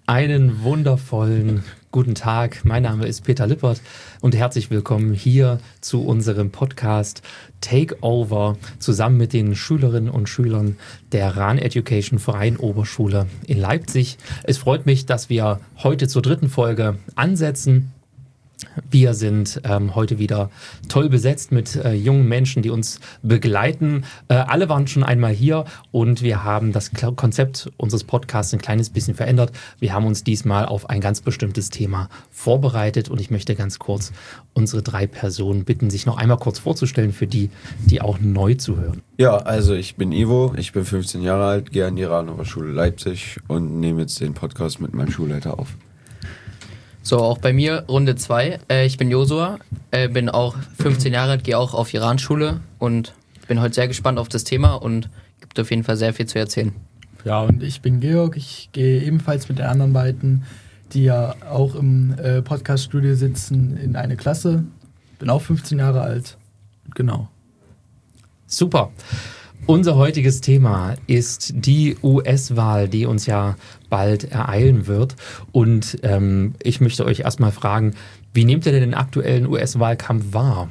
Einen wundervollen guten Tag. Mein Name ist Peter Lippert und herzlich willkommen hier zu unserem Podcast Takeover zusammen mit den Schülerinnen und Schülern der Rahn Education Verein Oberschule in Leipzig. Es freut mich, dass wir heute zur dritten Folge ansetzen. Wir sind heute wieder toll besetzt mit jungen Menschen, die uns begleiten. Alle waren schon einmal hier und wir haben das Konzept unseres Podcasts ein kleines bisschen verändert. Wir haben uns diesmal auf ein ganz bestimmtes Thema vorbereitet und ich möchte ganz kurz unsere 3 Personen bitten, sich noch einmal kurz vorzustellen für die, die auch neu zuhören. Ja, also ich bin Ivo, ich bin 15 Jahre alt, gehe an die Rahn Oberschule Leipzig und nehme jetzt den Podcast mit meinem Schulleiter auf. So, auch bei mir Runde 2. Ich bin Josua, bin auch 15 Jahre alt, gehe auch auf die Rahn-Schule und bin heute sehr gespannt auf das Thema und gibt auf jeden Fall sehr viel zu erzählen. Ja, und ich bin Georg, ich gehe ebenfalls mit den anderen beiden, die ja auch im Podcast-Studio sitzen, in eine Klasse. Bin auch 15 Jahre alt. Genau. Super. Unser heutiges Thema ist die US-Wahl, die uns ja bald ereilen wird. Und ich möchte euch erstmal fragen, wie nehmt ihr denn den aktuellen US-Wahlkampf wahr?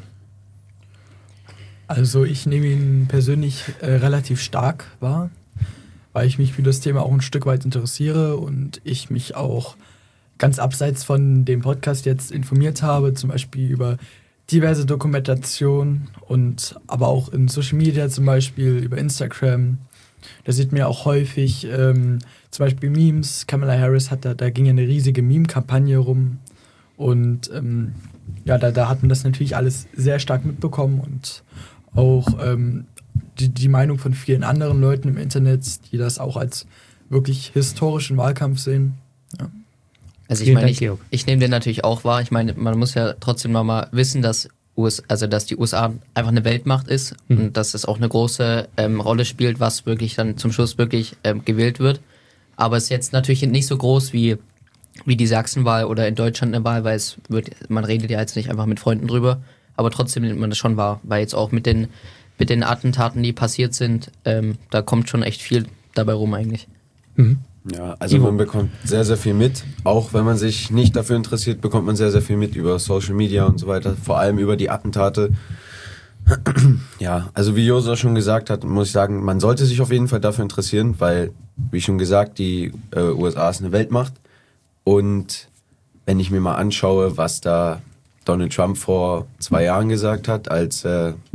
Also ich nehme ihn persönlich relativ stark wahr, weil ich mich für das Thema auch ein Stück weit interessiere und ich mich auch ganz abseits von dem Podcast jetzt informiert habe, zum Beispiel über diverse Dokumentationen und aber auch in Social Media zum Beispiel, über Instagram. Da sieht man ja auch häufig zum Beispiel Memes. Kamala Harris da ging ja eine riesige Meme-Kampagne rum und ja, da hat man das natürlich alles sehr stark mitbekommen und auch die Meinung von vielen anderen Leuten im Internet, die das auch als wirklich historischen Wahlkampf sehen. Ja. Also ich meine, ich nehme den natürlich auch wahr. Ich meine, man muss ja trotzdem nochmal wissen, dass die USA einfach eine Weltmacht ist und dass es auch eine große Rolle spielt, was wirklich dann zum Schluss wirklich gewählt wird. Aber es ist jetzt natürlich nicht so groß wie die Sachsenwahl oder in Deutschland eine Wahl, weil man redet ja jetzt nicht einfach mit Freunden drüber. Aber trotzdem nimmt man das schon wahr, weil jetzt auch mit den Attentaten, die passiert sind, da kommt schon echt viel dabei rum eigentlich. Mhm. Ja, also man bekommt sehr, sehr viel mit. Auch wenn man sich nicht dafür interessiert, bekommt man sehr, sehr viel mit über Social Media und so weiter. Vor allem über die Attentate. Ja, also wie Josua schon gesagt hat, muss ich sagen, man sollte sich auf jeden Fall dafür interessieren, weil, wie schon gesagt, die USA ist eine Weltmacht. Und wenn ich mir mal anschaue, was da Donald Trump vor 2 Jahren gesagt hat, als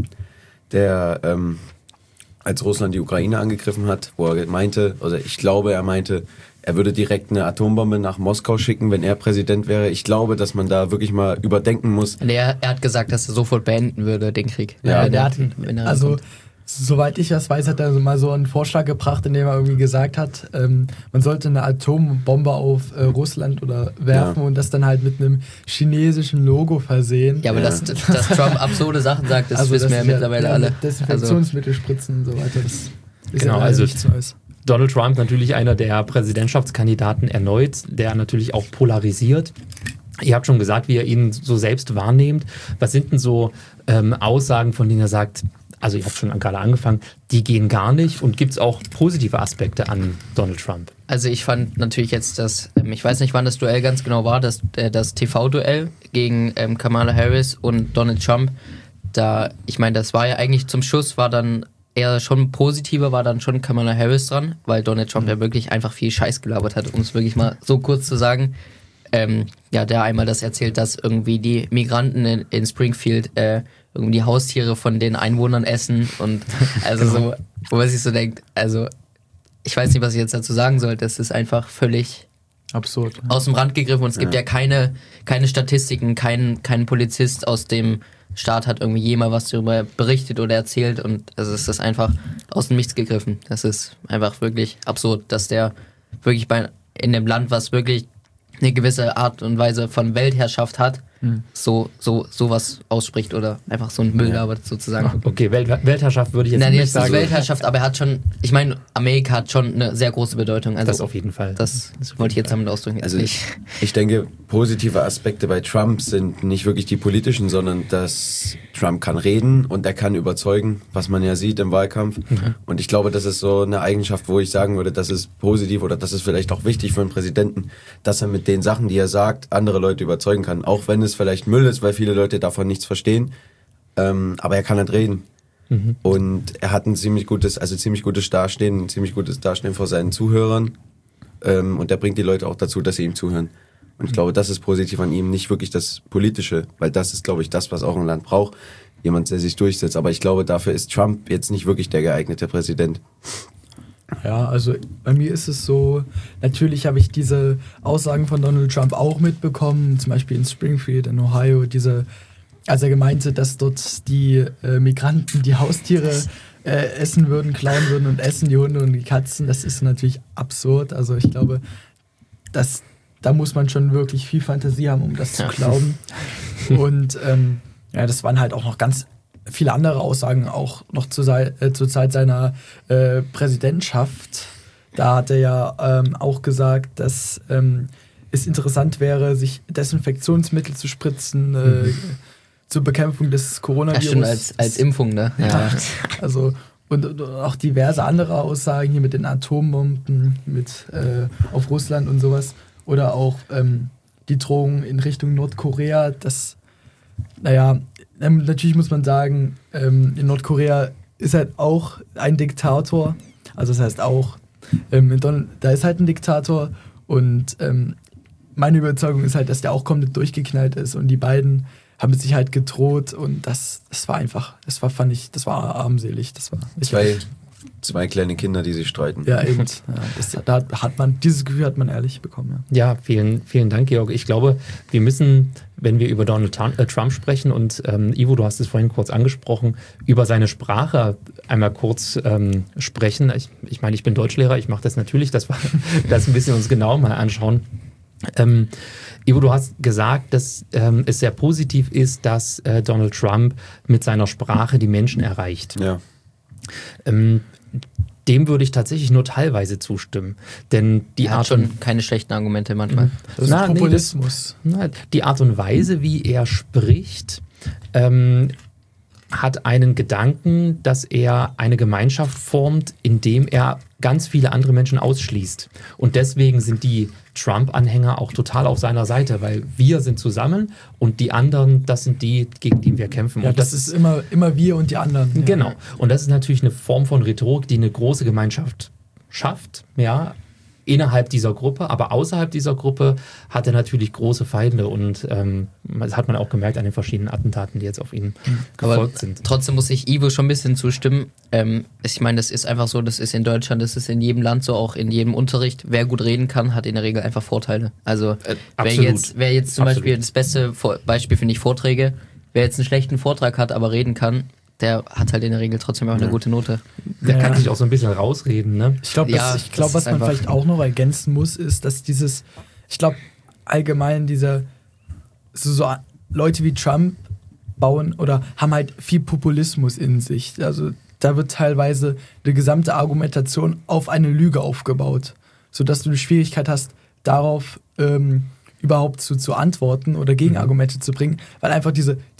Russland die Ukraine angegriffen hat, wo er meinte, er würde direkt eine Atombombe nach Moskau schicken, wenn er Präsident wäre. Ich glaube, dass man da wirklich mal überdenken muss. Er hat gesagt, dass er sofort beenden würde, den Krieg. Ja, soweit ich das weiß, hat er mal so einen Vorschlag gebracht, in dem er irgendwie gesagt hat, man sollte eine Atombombe auf Russland oder werfen und das dann halt mit einem chinesischen Logo versehen. Ja, aber dass Trump absurde Sachen sagt, das wissen wir ja mittlerweile alle. Desinfektionsmittel spritzen und so weiter, das ist genau, ja also nichts Neues. Donald Trump natürlich einer der Präsidentschaftskandidaten erneut, der natürlich auch polarisiert. Ihr habt schon gesagt, wie ihr ihn so selbst wahrnehmt. Was sind denn so Aussagen, von denen er sagt, also ihr habt schon gerade angefangen, die gehen gar nicht, und gibt es auch positive Aspekte an Donald Trump? Also ich fand natürlich jetzt ich weiß nicht, wann das Duell ganz genau war, das TV-Duell gegen Kamala Harris und Donald Trump. Ich meine, das war ja eigentlich zum Schluss, war dann eher schon positiver, war dann schon Kamala Harris dran, weil Donald Trump ja wirklich einfach viel Scheiß gelabert hat, um es wirklich mal so kurz zu sagen. Der einmal das erzählt, dass irgendwie die Migranten in Springfield irgendwie die Haustiere von den Einwohnern essen und also so, wo man sich so denkt, also ich weiß nicht, was ich jetzt dazu sagen soll, das ist einfach völlig absurd, aus dem Rand gegriffen und es gibt ja keine Statistiken, kein Polizist aus dem Staat hat irgendwie jemals was darüber berichtet oder erzählt und also es ist einfach aus dem Nichts gegriffen. Das ist einfach wirklich absurd, dass der wirklich in dem Land, was wirklich eine gewisse Art und Weise von Weltherrschaft hat, sowas ausspricht oder einfach so ein Müll labert sozusagen. Okay, Weltherrschaft würde ich jetzt Nein, nicht jetzt sagen. nicht Weltherrschaft, aber er hat schon, ich meine, Amerika hat schon eine sehr große Bedeutung. Also Das auf jeden Fall. Das auf wollte ich jeden jetzt damit ausdrücken. Also ich denke, positive Aspekte bei Trump sind nicht wirklich die politischen, sondern dass Trump kann reden und er kann überzeugen, was man ja sieht im Wahlkampf. Und ich glaube, das ist so eine Eigenschaft, wo ich sagen würde, das ist positiv oder das ist vielleicht auch wichtig für einen Präsidenten, dass er mit den Sachen, die er sagt, andere Leute überzeugen kann. Auch wenn es vielleicht Müll ist, weil viele Leute davon nichts verstehen. Aber er kann halt reden. Und er hat ein ziemlich gutes Dastehen, vor seinen Zuhörern. Und er bringt die Leute auch dazu, dass sie ihm zuhören. Und ich glaube, das ist positiv an ihm, nicht wirklich das Politische, weil das ist, glaube ich, das, was auch ein Land braucht. Jemand, der sich durchsetzt. Aber ich glaube, dafür ist Trump jetzt nicht wirklich der geeignete Präsident. Ja, also bei mir ist es so, natürlich habe ich diese Aussagen von Donald Trump auch mitbekommen, zum Beispiel in Springfield in Ohio, als er gemeinte, dass dort die Migranten die Haustiere essen würden, klauen würden und essen die Hunde und die Katzen. Das ist natürlich absurd. Also ich glaube, da muss man schon wirklich viel Fantasie haben, um das zu glauben. Und das waren halt auch noch ganz viele andere Aussagen, auch noch zur Zeit seiner Präsidentschaft. Da hat er ja auch gesagt, dass es interessant wäre, sich Desinfektionsmittel zu spritzen zur Bekämpfung des Coronavirus. Ja, stimmt, als Impfung, ne? Ja. Also und auch diverse andere Aussagen hier mit den Atombomben, auf Russland und sowas. Oder auch die Drohung in Richtung Nordkorea, natürlich muss man sagen, in Nordkorea ist halt auch ein Diktator. Also das heißt auch, da ist halt ein Diktator und meine Überzeugung ist halt, dass der auch komplett durchgeknallt ist und die beiden haben sich halt gedroht und das war armselig. Zwei kleine Kinder, die sich streiten. Ja, eben. Ja, dieses Gefühl hat man ehrlich bekommen. Ja, vielen, vielen Dank, Georg. Ich glaube, wir müssen, wenn wir über Donald Trump sprechen und Ivo, du hast es vorhin kurz angesprochen, über seine Sprache einmal kurz sprechen. Ich meine, ich bin Deutschlehrer, ich mache das natürlich, dass wir das ein bisschen uns genau mal anschauen. Ivo, du hast gesagt, dass es sehr positiv ist, dass Donald Trump mit seiner Sprache die Menschen erreicht. Ja. Dem würde ich tatsächlich nur teilweise zustimmen. Denn er hat schon keine schlechten Argumente manchmal. Das ist Populismus. Die Art und Weise, wie er spricht, hat einen Gedanken, dass er eine Gemeinschaft formt, indem er ganz viele andere Menschen ausschließt. Und deswegen sind die Trump-Anhänger auch total auf seiner Seite, weil wir sind zusammen und die anderen, das sind die, gegen die wir kämpfen. Ja, und das ist immer wir und die anderen. Ja. Genau. Und das ist natürlich eine Form von Rhetorik, die eine große Gemeinschaft schafft, ja, innerhalb dieser Gruppe, aber außerhalb dieser Gruppe hat er natürlich große Feinde und das hat man auch gemerkt an den verschiedenen Attentaten, die jetzt auf ihn gefolgt sind. Trotzdem muss ich Ivo schon ein bisschen zustimmen. Ich meine, das ist einfach so, das ist in Deutschland, das ist in jedem Land so, auch in jedem Unterricht. Wer gut reden kann, hat in der Regel einfach Vorteile. Also wer jetzt zum Beispiel, das beste Beispiel finde ich Vorträge, wer jetzt einen schlechten Vortrag hat, aber reden kann, der hat halt in der Regel trotzdem auch eine gute Note. Der kann sich auch so ein bisschen rausreden, ne? Ich glaube, was man vielleicht auch noch ergänzen muss, ist, dass allgemein so Leute wie Trump bauen oder haben halt viel Populismus in sich. Also da wird teilweise die gesamte Argumentation auf eine Lüge aufgebaut, sodass du eine Schwierigkeit hast, darauf überhaupt zu antworten oder Gegenargumente zu bringen, weil einfach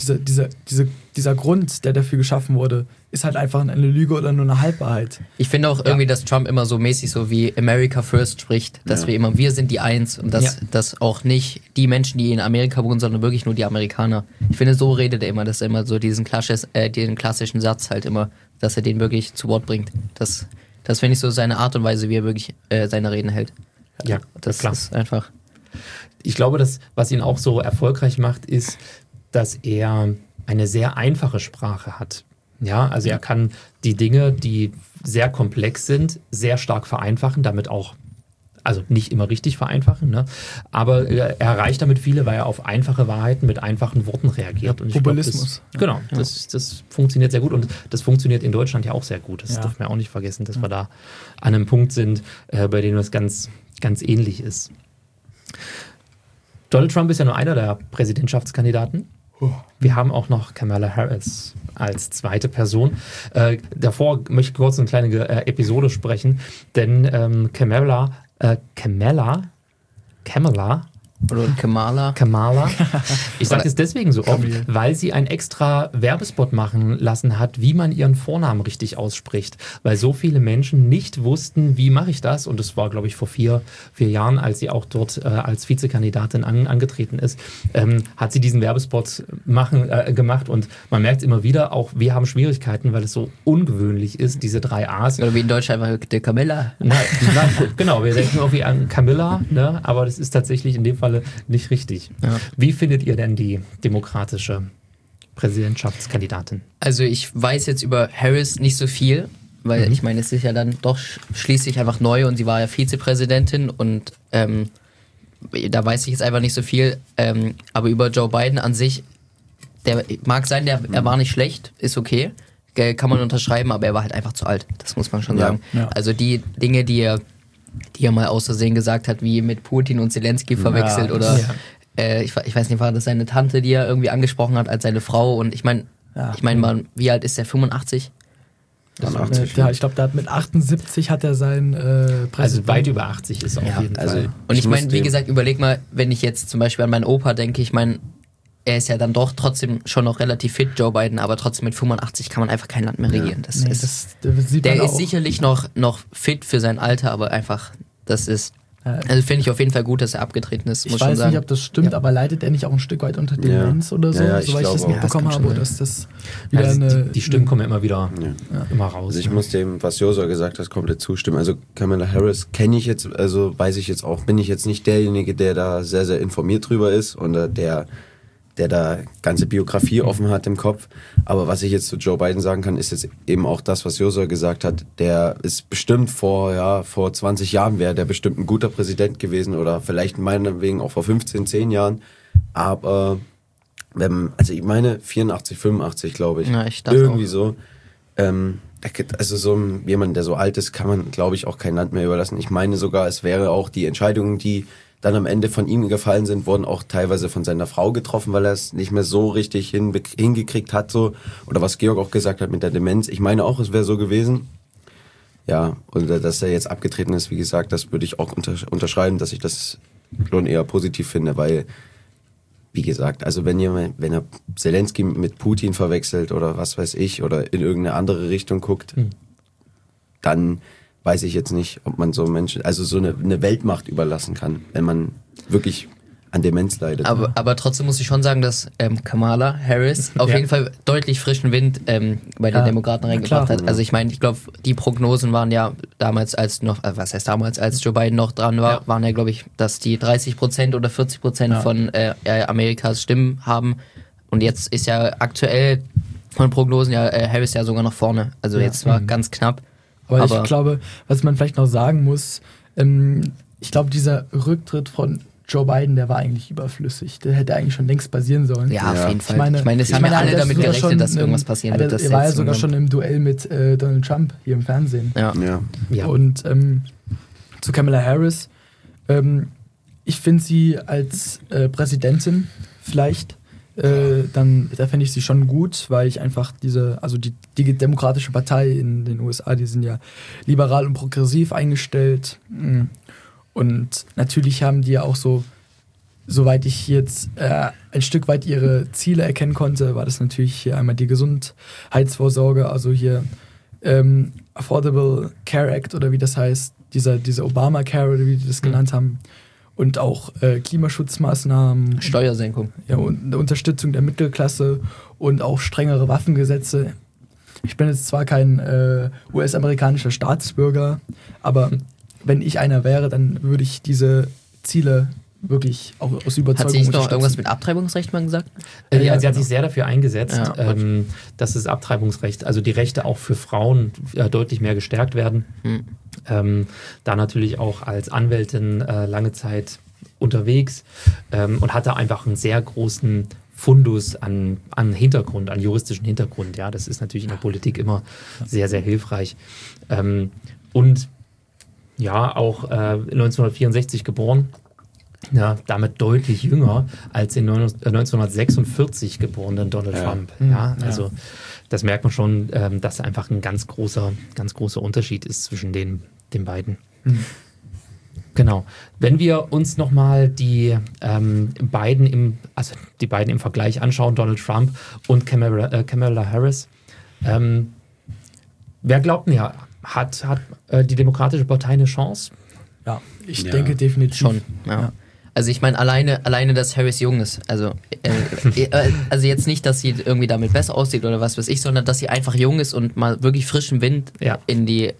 dieser Grund, der dafür geschaffen wurde, ist halt einfach eine Lüge oder nur eine Halbwahrheit. Ich finde auch irgendwie, dass Trump immer so mäßig so wie America First spricht, dass wir sind die Eins und dass auch nicht die Menschen, die in Amerika wohnen, sondern wirklich nur die Amerikaner. Ich finde, so redet er immer, dass er immer so diesen klassischen Satz halt immer, dass er den wirklich zu Wort bringt. Das finde ich so seine Art und Weise, wie er wirklich seine Reden hält. Ja, das ist einfach. Ich glaube, was ihn auch so erfolgreich macht, ist, dass er eine sehr einfache Sprache hat. Ja, also er kann die Dinge, die sehr komplex sind, sehr stark vereinfachen, damit auch, also nicht immer richtig vereinfachen, ne? Aber er erreicht damit viele, weil er auf einfache Wahrheiten mit einfachen Worten reagiert. Und Populismus. Das funktioniert sehr gut und das funktioniert in Deutschland ja auch sehr gut. Das dürfen wir auch nicht vergessen, dass wir da an einem Punkt sind, bei dem das ganz, ganz ähnlich ist. Donald Trump ist ja nur einer der Präsidentschaftskandidaten. Wir haben auch noch Kamala Harris als zweite Person. Davor möchte ich kurz eine kleine Episode sprechen, denn Kamala Oder Kamala. Ich sage das deswegen so oft, weil sie einen extra Werbespot machen lassen hat, wie man ihren Vornamen richtig ausspricht. Weil so viele Menschen nicht wussten, wie mache ich das. Und das war, glaube ich, vor vier Jahren, als sie auch dort als Vizekandidatin angetreten ist, hat sie diesen Werbespot gemacht. Und man merkt immer wieder, auch wir haben Schwierigkeiten, weil es so ungewöhnlich ist, diese 3 A's. Oder wie in Deutschland einfach der Camilla. Nein, genau, wir denken irgendwie an Camilla, ne? Aber das ist tatsächlich in dem Fall nicht richtig. Ja. Wie findet ihr denn die demokratische Präsidentschaftskandidatin? Also ich weiß jetzt über Harris nicht so viel, weil ich meine, es ist ja dann doch schließlich einfach neu und sie war ja Vizepräsidentin und da weiß ich jetzt einfach nicht so viel. Aber über Joe Biden an sich, der mag sein, er war nicht schlecht, ist okay, kann man unterschreiben, aber er war halt einfach zu alt, das muss man schon sagen. Ja. Also die Dinge, die er mal aus Versehen gesagt hat, wie mit Putin und Zelensky verwechselt oder ich weiß nicht, war das seine Tante, die er irgendwie angesprochen hat als seine Frau und ich meine, wie alt ist der? 85? Ich glaube, der hat mit 78 hat er sein Also weit über 80 ist auf jeden Fall. Und ich meine, wie gesagt, überleg mal, wenn ich jetzt zum Beispiel an meinen Opa denke, ich meine, er ist ja dann doch trotzdem schon noch relativ fit, Joe Biden, aber trotzdem mit 85 kann man einfach kein Land mehr regieren. Der ist sicherlich noch fit für sein Alter, aber einfach, das ist... Also finde ich auf jeden Fall gut, dass er abgetreten ist, muss ich schon sagen. Ich weiß nicht, ob das stimmt, aber leidet er nicht auch ein Stück weit unter Demenz oder so, soweit ich das mitbekommen habe, dass das wieder also die Stimmen kommen ja immer wieder immer raus. Also ich muss dem, was Josa gesagt hat, komplett zustimmen. Also Kamala Harris kenne ich jetzt, also weiß ich jetzt auch, bin ich jetzt nicht derjenige, der da sehr, sehr informiert drüber ist und der da ganze Biografie offen hat im Kopf. Aber was ich jetzt zu Joe Biden sagen kann, ist jetzt eben auch das, was Josa gesagt hat. Der ist bestimmt vor 20 Jahren wäre der bestimmt ein guter Präsident gewesen oder vielleicht meinetwegen auch vor 15, 10 Jahren. Aber also ich meine 84, 85 glaube ich. Ja, ich dachte irgendwie auch. so. Also so jemand, der so alt ist, kann man glaube ich auch kein Land mehr überlassen. Ich meine sogar, es wäre auch die Entscheidungen, die dann am Ende von ihm gefallen sind, wurden auch teilweise von seiner Frau getroffen, weil er es nicht mehr so richtig hingekriegt hat, so. Oder was Georg auch gesagt hat mit der Demenz. Ich meine auch, es wäre so gewesen. Ja, und dass er jetzt abgetreten ist, wie gesagt, das würde ich auch unterschreiben, dass ich das schon eher positiv finde, weil, wie gesagt, also wenn er Zelensky mit Putin verwechselt oder was weiß ich, oder in irgendeine andere Richtung guckt, dann weiß ich jetzt nicht, ob man so Menschen, also so eine Weltmacht überlassen kann, wenn man wirklich an Demenz leidet. Aber trotzdem muss ich schon sagen, dass Kamala Harris auf jeden Fall deutlich frischen Wind bei den Demokraten reingebracht hat. Also ich meine, ich glaube, die Prognosen waren ja damals, als Joe Biden noch dran war, waren ja, glaube ich, dass die 30% oder 40% von Amerikas Stimmen haben. Und jetzt ist ja aktuell von Prognosen Harris ja sogar noch vorne. Also jetzt war ganz knapp. Aber ich glaube, was man vielleicht noch sagen muss, ich glaube, dieser Rücktritt von Joe Biden, der war eigentlich überflüssig. Der hätte eigentlich schon längst passieren sollen. Ja, auf jeden Fall. Ich meine, es haben ja alle damit gerechnet, dass irgendwas passieren wird. Er war ja sogar schon im Duell mit Donald Trump hier im Fernsehen. Ja. Und zu Kamala Harris, ich finde sie als Präsidentin vielleicht, da fände ich sie schon gut, weil ich einfach die Demokratische Partei in den USA, die sind ja liberal und progressiv eingestellt. Und natürlich haben die ja auch so, soweit ich jetzt ein Stück weit ihre Ziele erkennen konnte, war das natürlich hier einmal die Gesundheitsvorsorge, also hier Affordable Care Act oder wie das heißt, dieser Obamacare oder wie die das genannt haben. Und auch Klimaschutzmaßnahmen. Steuersenkung. Ja, und Unterstützung der Mittelklasse und auch strengere Waffengesetze. Ich bin jetzt zwar kein US-amerikanischer Staatsbürger, aber wenn ich einer wäre, dann würde ich diese Ziele wirklich auch aus Überzeugung unterstützen. Hat sie nicht noch irgendwas mit Abtreibungsrecht mal gesagt? Sie hat sich sehr dafür eingesetzt, dass das Abtreibungsrecht, also die Rechte auch für Frauen deutlich mehr gestärkt werden. Da natürlich auch als Anwältin lange Zeit unterwegs und hatte einfach einen sehr großen Fundus an Hintergrund, an juristischen Hintergrund. Ja, das ist natürlich in der Politik immer sehr, sehr hilfreich. Und ja, auch 1964 geboren. Ja, damit deutlich jünger als den 1946 geborenen Donald Trump. Ja, also das merkt man schon, dass einfach ein ganz großer Unterschied ist zwischen den beiden. Genau. Wenn wir uns nochmal die beiden im Vergleich anschauen, Donald Trump und Kamala Harris, wer glaubt mir, hat die Demokratische Partei eine Chance? Ja, ich denke definitiv. Schon, ja. Also ich meine, alleine, dass Harris jung ist, also jetzt nicht, dass sie irgendwie damit besser aussieht oder was weiß ich, sondern dass sie einfach jung ist und mal wirklich frischen Wind in die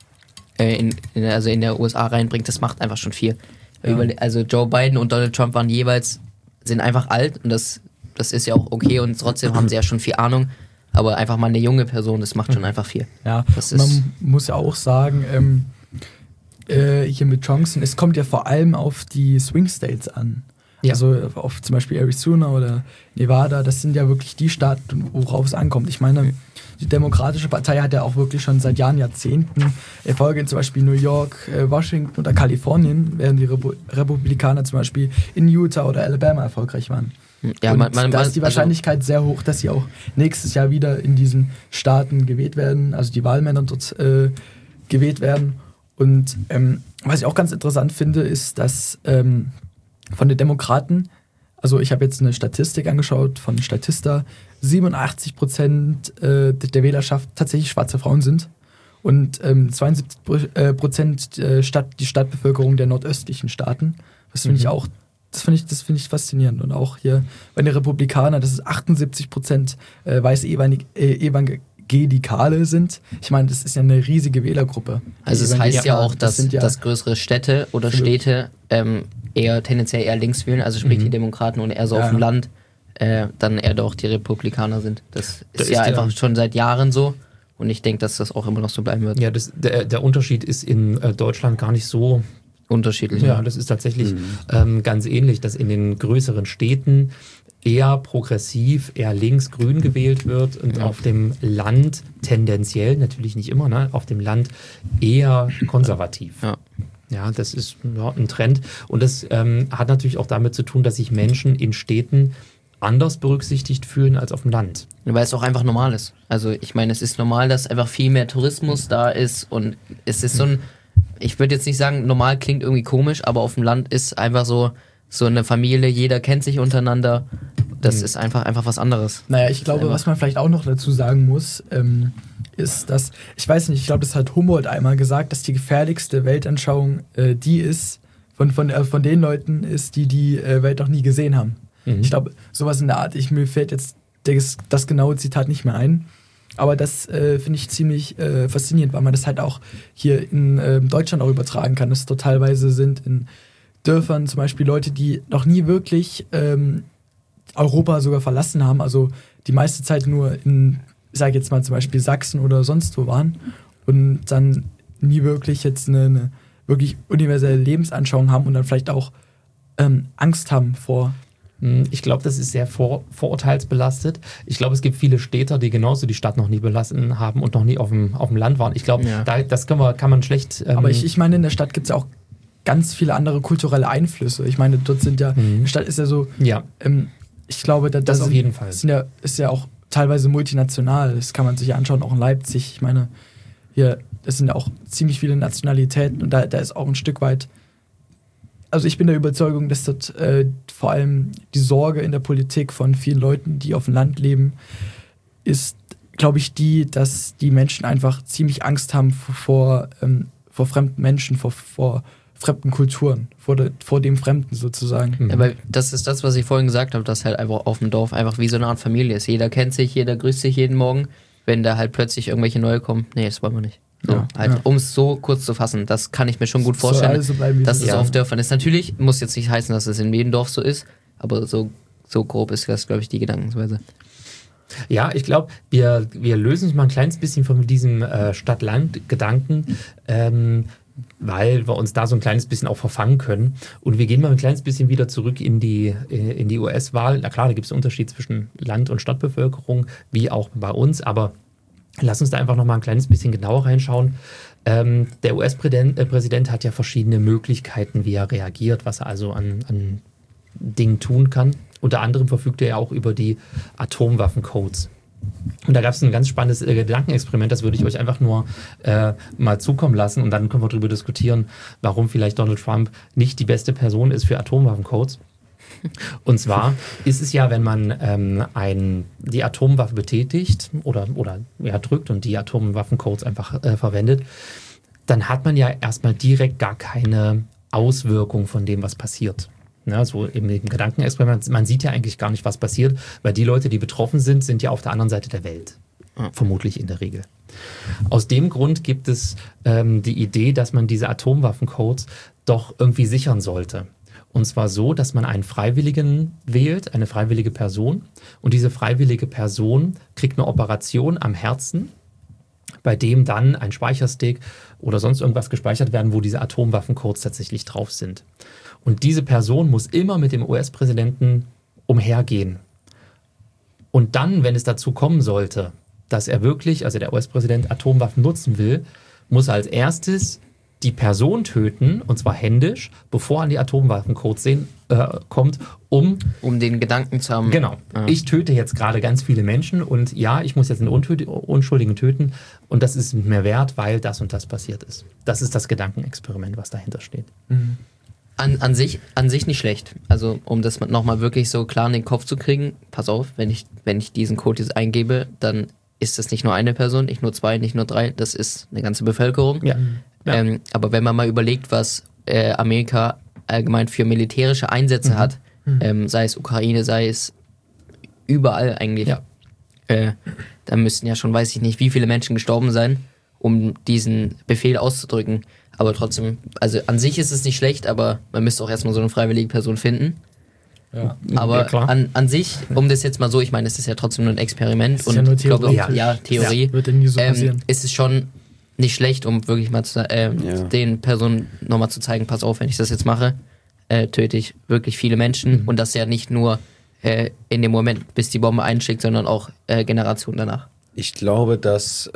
in der USA reinbringt, das macht einfach schon viel. Ja. Also Joe Biden und Donald Trump sind einfach alt und das ist ja auch okay und trotzdem haben sie ja schon viel Ahnung, aber einfach mal eine junge Person, das macht schon einfach viel. Ja, man muss ja auch sagen, hier mit Johnson, es kommt ja vor allem auf die Swing States an. Ja. Also auf zum Beispiel Arizona oder Nevada, das sind ja wirklich die Staaten, worauf es ankommt. Ich meine, die Demokratische Partei hat ja auch wirklich schon seit Jahrzehnten Erfolge in zum Beispiel New York, Washington oder Kalifornien, während die Republikaner zum Beispiel in Utah oder Alabama erfolgreich waren. Ja, da ist die Wahrscheinlichkeit sehr hoch, dass sie auch nächstes Jahr wieder in diesen Staaten gewählt werden, also die Wahlmänner dort gewählt werden. Und was ich auch ganz interessant finde, ist, dass von den Demokraten, also ich habe jetzt eine Statistik angeschaut von Statista, 87% der Wählerschaft tatsächlich schwarze Frauen sind und 72% die Stadtbevölkerung der nordöstlichen Staaten. Das finde ich auch, das finde ich faszinierend. Und auch hier bei den Republikanern, dass es 78% weiße Evangelikale sind. Ich meine, das ist ja eine riesige Wählergruppe. Also es heißt ja auch, dass größere Städte oder Städte tendenziell eher links wählen, also sprich die Demokraten und eher so auf dem Land dann eher doch die Republikaner sind. Das ist ja einfach schon seit Jahren so und ich denke, dass das auch immer noch so bleiben wird. Ja, der Unterschied ist in Deutschland gar nicht so unterschiedlich. Ja, das ist tatsächlich ganz ähnlich, dass in den größeren Städten eher progressiv, eher links-grün gewählt wird und auf dem Land tendenziell, natürlich nicht immer, ne, auf dem Land eher konservativ. Ja, das ist ein Trend und das hat natürlich auch damit zu tun, dass sich Menschen in Städten anders berücksichtigt fühlen als auf dem Land. Weil es auch einfach normal ist. Also ich meine, es ist normal, dass einfach viel mehr Tourismus da ist und es ist so ein, ich würde jetzt nicht sagen, normal klingt irgendwie komisch, aber auf dem Land ist einfach so eine Familie, jeder kennt sich untereinander. Das ist einfach was anderes. Naja, ich glaube, was man vielleicht auch noch dazu sagen muss, ist, dass, ich weiß nicht, ich glaube, das hat Humboldt einmal gesagt, dass die gefährlichste Weltanschauung die ist, von den Leuten ist, die Welt noch nie gesehen haben. Ich glaube, sowas in der Art, mir fällt jetzt das genaue Zitat nicht mehr ein, aber das finde ich ziemlich faszinierend, weil man das halt auch hier in Deutschland auch übertragen kann. Das dort teilweise sind in Dörfern zum Beispiel Leute, die noch nie wirklich Europa sogar verlassen haben, also die meiste Zeit nur in, ich sage jetzt mal zum Beispiel Sachsen oder sonst wo waren und dann nie wirklich jetzt eine wirklich universelle Lebensanschauung haben und dann vielleicht auch Angst haben vor. Ich glaube, das ist sehr vorurteilsbelastet. Ich glaube, es gibt viele Städter, die genauso die Stadt noch nie belassen haben und noch nie auf dem Land waren. Ich glaube, das kann man schlecht... Aber ich meine, in der Stadt gibt es ja auch ganz viele andere kulturelle Einflüsse. Ich meine, dort sind ja... Die Stadt ist ja so... Ja. Ich glaube, das auf jeden Fall. Ist ja auch teilweise multinational. Das kann man sich ja anschauen, auch in Leipzig. Ich meine, hier, das sind ja auch ziemlich viele Nationalitäten und da ist auch ein Stück weit... Also ich bin der Überzeugung, dass dort vor allem die Sorge in der Politik von vielen Leuten, die auf dem Land leben, ist, glaube ich, dass die Menschen einfach ziemlich Angst haben vor fremden Menschen, vor fremden Kulturen, vor dem Fremden sozusagen. Ja, weil das ist das, was ich vorhin gesagt habe, dass halt einfach auf dem Dorf einfach wie so eine Art Familie ist. Jeder kennt sich, jeder grüßt sich jeden Morgen. Wenn da halt plötzlich irgendwelche neue kommen, nee, das wollen wir nicht. So, um es so kurz zu fassen, das kann ich mir schon gut vorstellen, dass es auf Dörfern ist. Natürlich muss jetzt nicht heißen, dass es in jedem Dorf so ist, aber so grob ist das, glaube ich, die Gedankensweise. Ja, ich glaube, wir lösen uns mal ein kleines bisschen von diesem Stadt-Land-Gedanken, weil wir uns da so ein kleines bisschen auch verfangen können. Und wir gehen mal ein kleines bisschen wieder zurück in die US-Wahl. Na klar, da gibt es einen Unterschied zwischen Land- und Stadtbevölkerung, wie auch bei uns, aber lass uns da einfach noch mal ein kleines bisschen genauer reinschauen. Der US-Präsident hat ja verschiedene Möglichkeiten, wie er reagiert, was er also an Dingen tun kann. Unter anderem verfügt er ja auch über die Atomwaffencodes. Und da gab es ein ganz spannendes Gedankenexperiment, das würde ich euch einfach nur mal zukommen lassen und dann können wir darüber diskutieren, warum vielleicht Donald Trump nicht die beste Person ist für Atomwaffencodes. Und zwar ist es ja, wenn man die Atomwaffe betätigt oder drückt und die Atomwaffencodes einfach verwendet, dann hat man ja erstmal direkt gar keine Auswirkung von dem, was passiert. Ja, so im Gedankenexperiment, man sieht ja eigentlich gar nicht, was passiert, weil die Leute, die betroffen sind, sind ja auf der anderen Seite der Welt. Vermutlich in der Regel. Aus dem Grund gibt es die Idee, dass man diese Atomwaffencodes doch irgendwie sichern sollte. Und zwar so, dass man einen Freiwilligen wählt, eine freiwillige Person. Und diese freiwillige Person kriegt eine Operation am Herzen, bei dem dann ein Speicherstick oder sonst irgendwas gespeichert werden, wo diese Atomwaffencodes tatsächlich drauf sind. Und diese Person muss immer mit dem US-Präsidenten umhergehen. Und dann, wenn es dazu kommen sollte, dass er wirklich, also der US-Präsident, Atomwaffen nutzen will, muss er als erstes die Person töten, und zwar händisch, bevor er an die Atomwaffencodes kommt, um den Gedanken zu haben. Genau. Ich töte jetzt gerade ganz viele Menschen und ja, ich muss jetzt einen Unschuldigen töten und das ist mir wert, weil das und das passiert ist. Das ist das Gedankenexperiment, was dahinter steht. Mhm. An sich nicht schlecht. Also um das nochmal wirklich so klar in den Kopf zu kriegen, pass auf, wenn ich diesen Code jetzt eingebe, dann ist das nicht nur eine Person, nicht nur 2, nicht nur 3, das ist eine ganze Bevölkerung. Ja. Ja. Aber wenn man mal überlegt, was Amerika allgemein für militärische Einsätze hat, sei es Ukraine, sei es überall eigentlich, da müssten ja schon, weiß ich nicht, wie viele Menschen gestorben sein, um diesen Befehl auszudrücken. Aber trotzdem, also an sich ist es nicht schlecht, aber man müsste auch erstmal so eine freiwillige Person finden. Ja. Aber ja, an sich, um das jetzt mal so, ich meine, es ist ja trotzdem nur ein Experiment und ja nur ich glaube, Theorie, ja, wird ja nie so passieren. ist es schon nicht schlecht, um wirklich mal den Personen nochmal zu zeigen, pass auf, wenn ich das jetzt mache, töte ich wirklich viele Menschen und das ja nicht nur in dem Moment, bis die Bombe einschlägt, sondern auch Generationen danach. Ich glaube, dass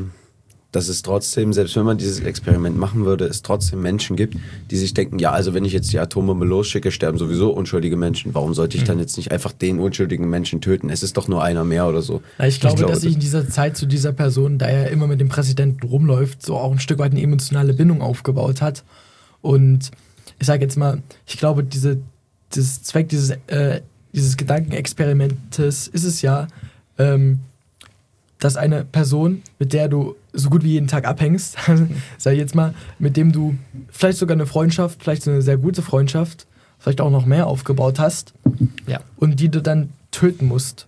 es trotzdem, selbst wenn man dieses Experiment machen würde, es trotzdem Menschen gibt, die sich denken, ja, also wenn ich jetzt die Atombombe losschicke, sterben sowieso unschuldige Menschen. Warum sollte ich dann jetzt nicht einfach den unschuldigen Menschen töten? Es ist doch nur einer mehr oder so. Ja, ich glaube, dass sich in dieser Zeit zu dieser Person, da er immer mit dem Präsidenten rumläuft, so auch ein Stück weit eine emotionale Bindung aufgebaut hat. Und ich sage jetzt mal, ich glaube, das Zweck dieses Gedankenexperimentes ist es ja, dass eine Person, mit der du so gut wie jeden Tag abhängst, sag ich jetzt mal, mit dem du vielleicht sogar eine Freundschaft, vielleicht so eine sehr gute Freundschaft, vielleicht auch noch mehr aufgebaut hast, und die du dann töten musst,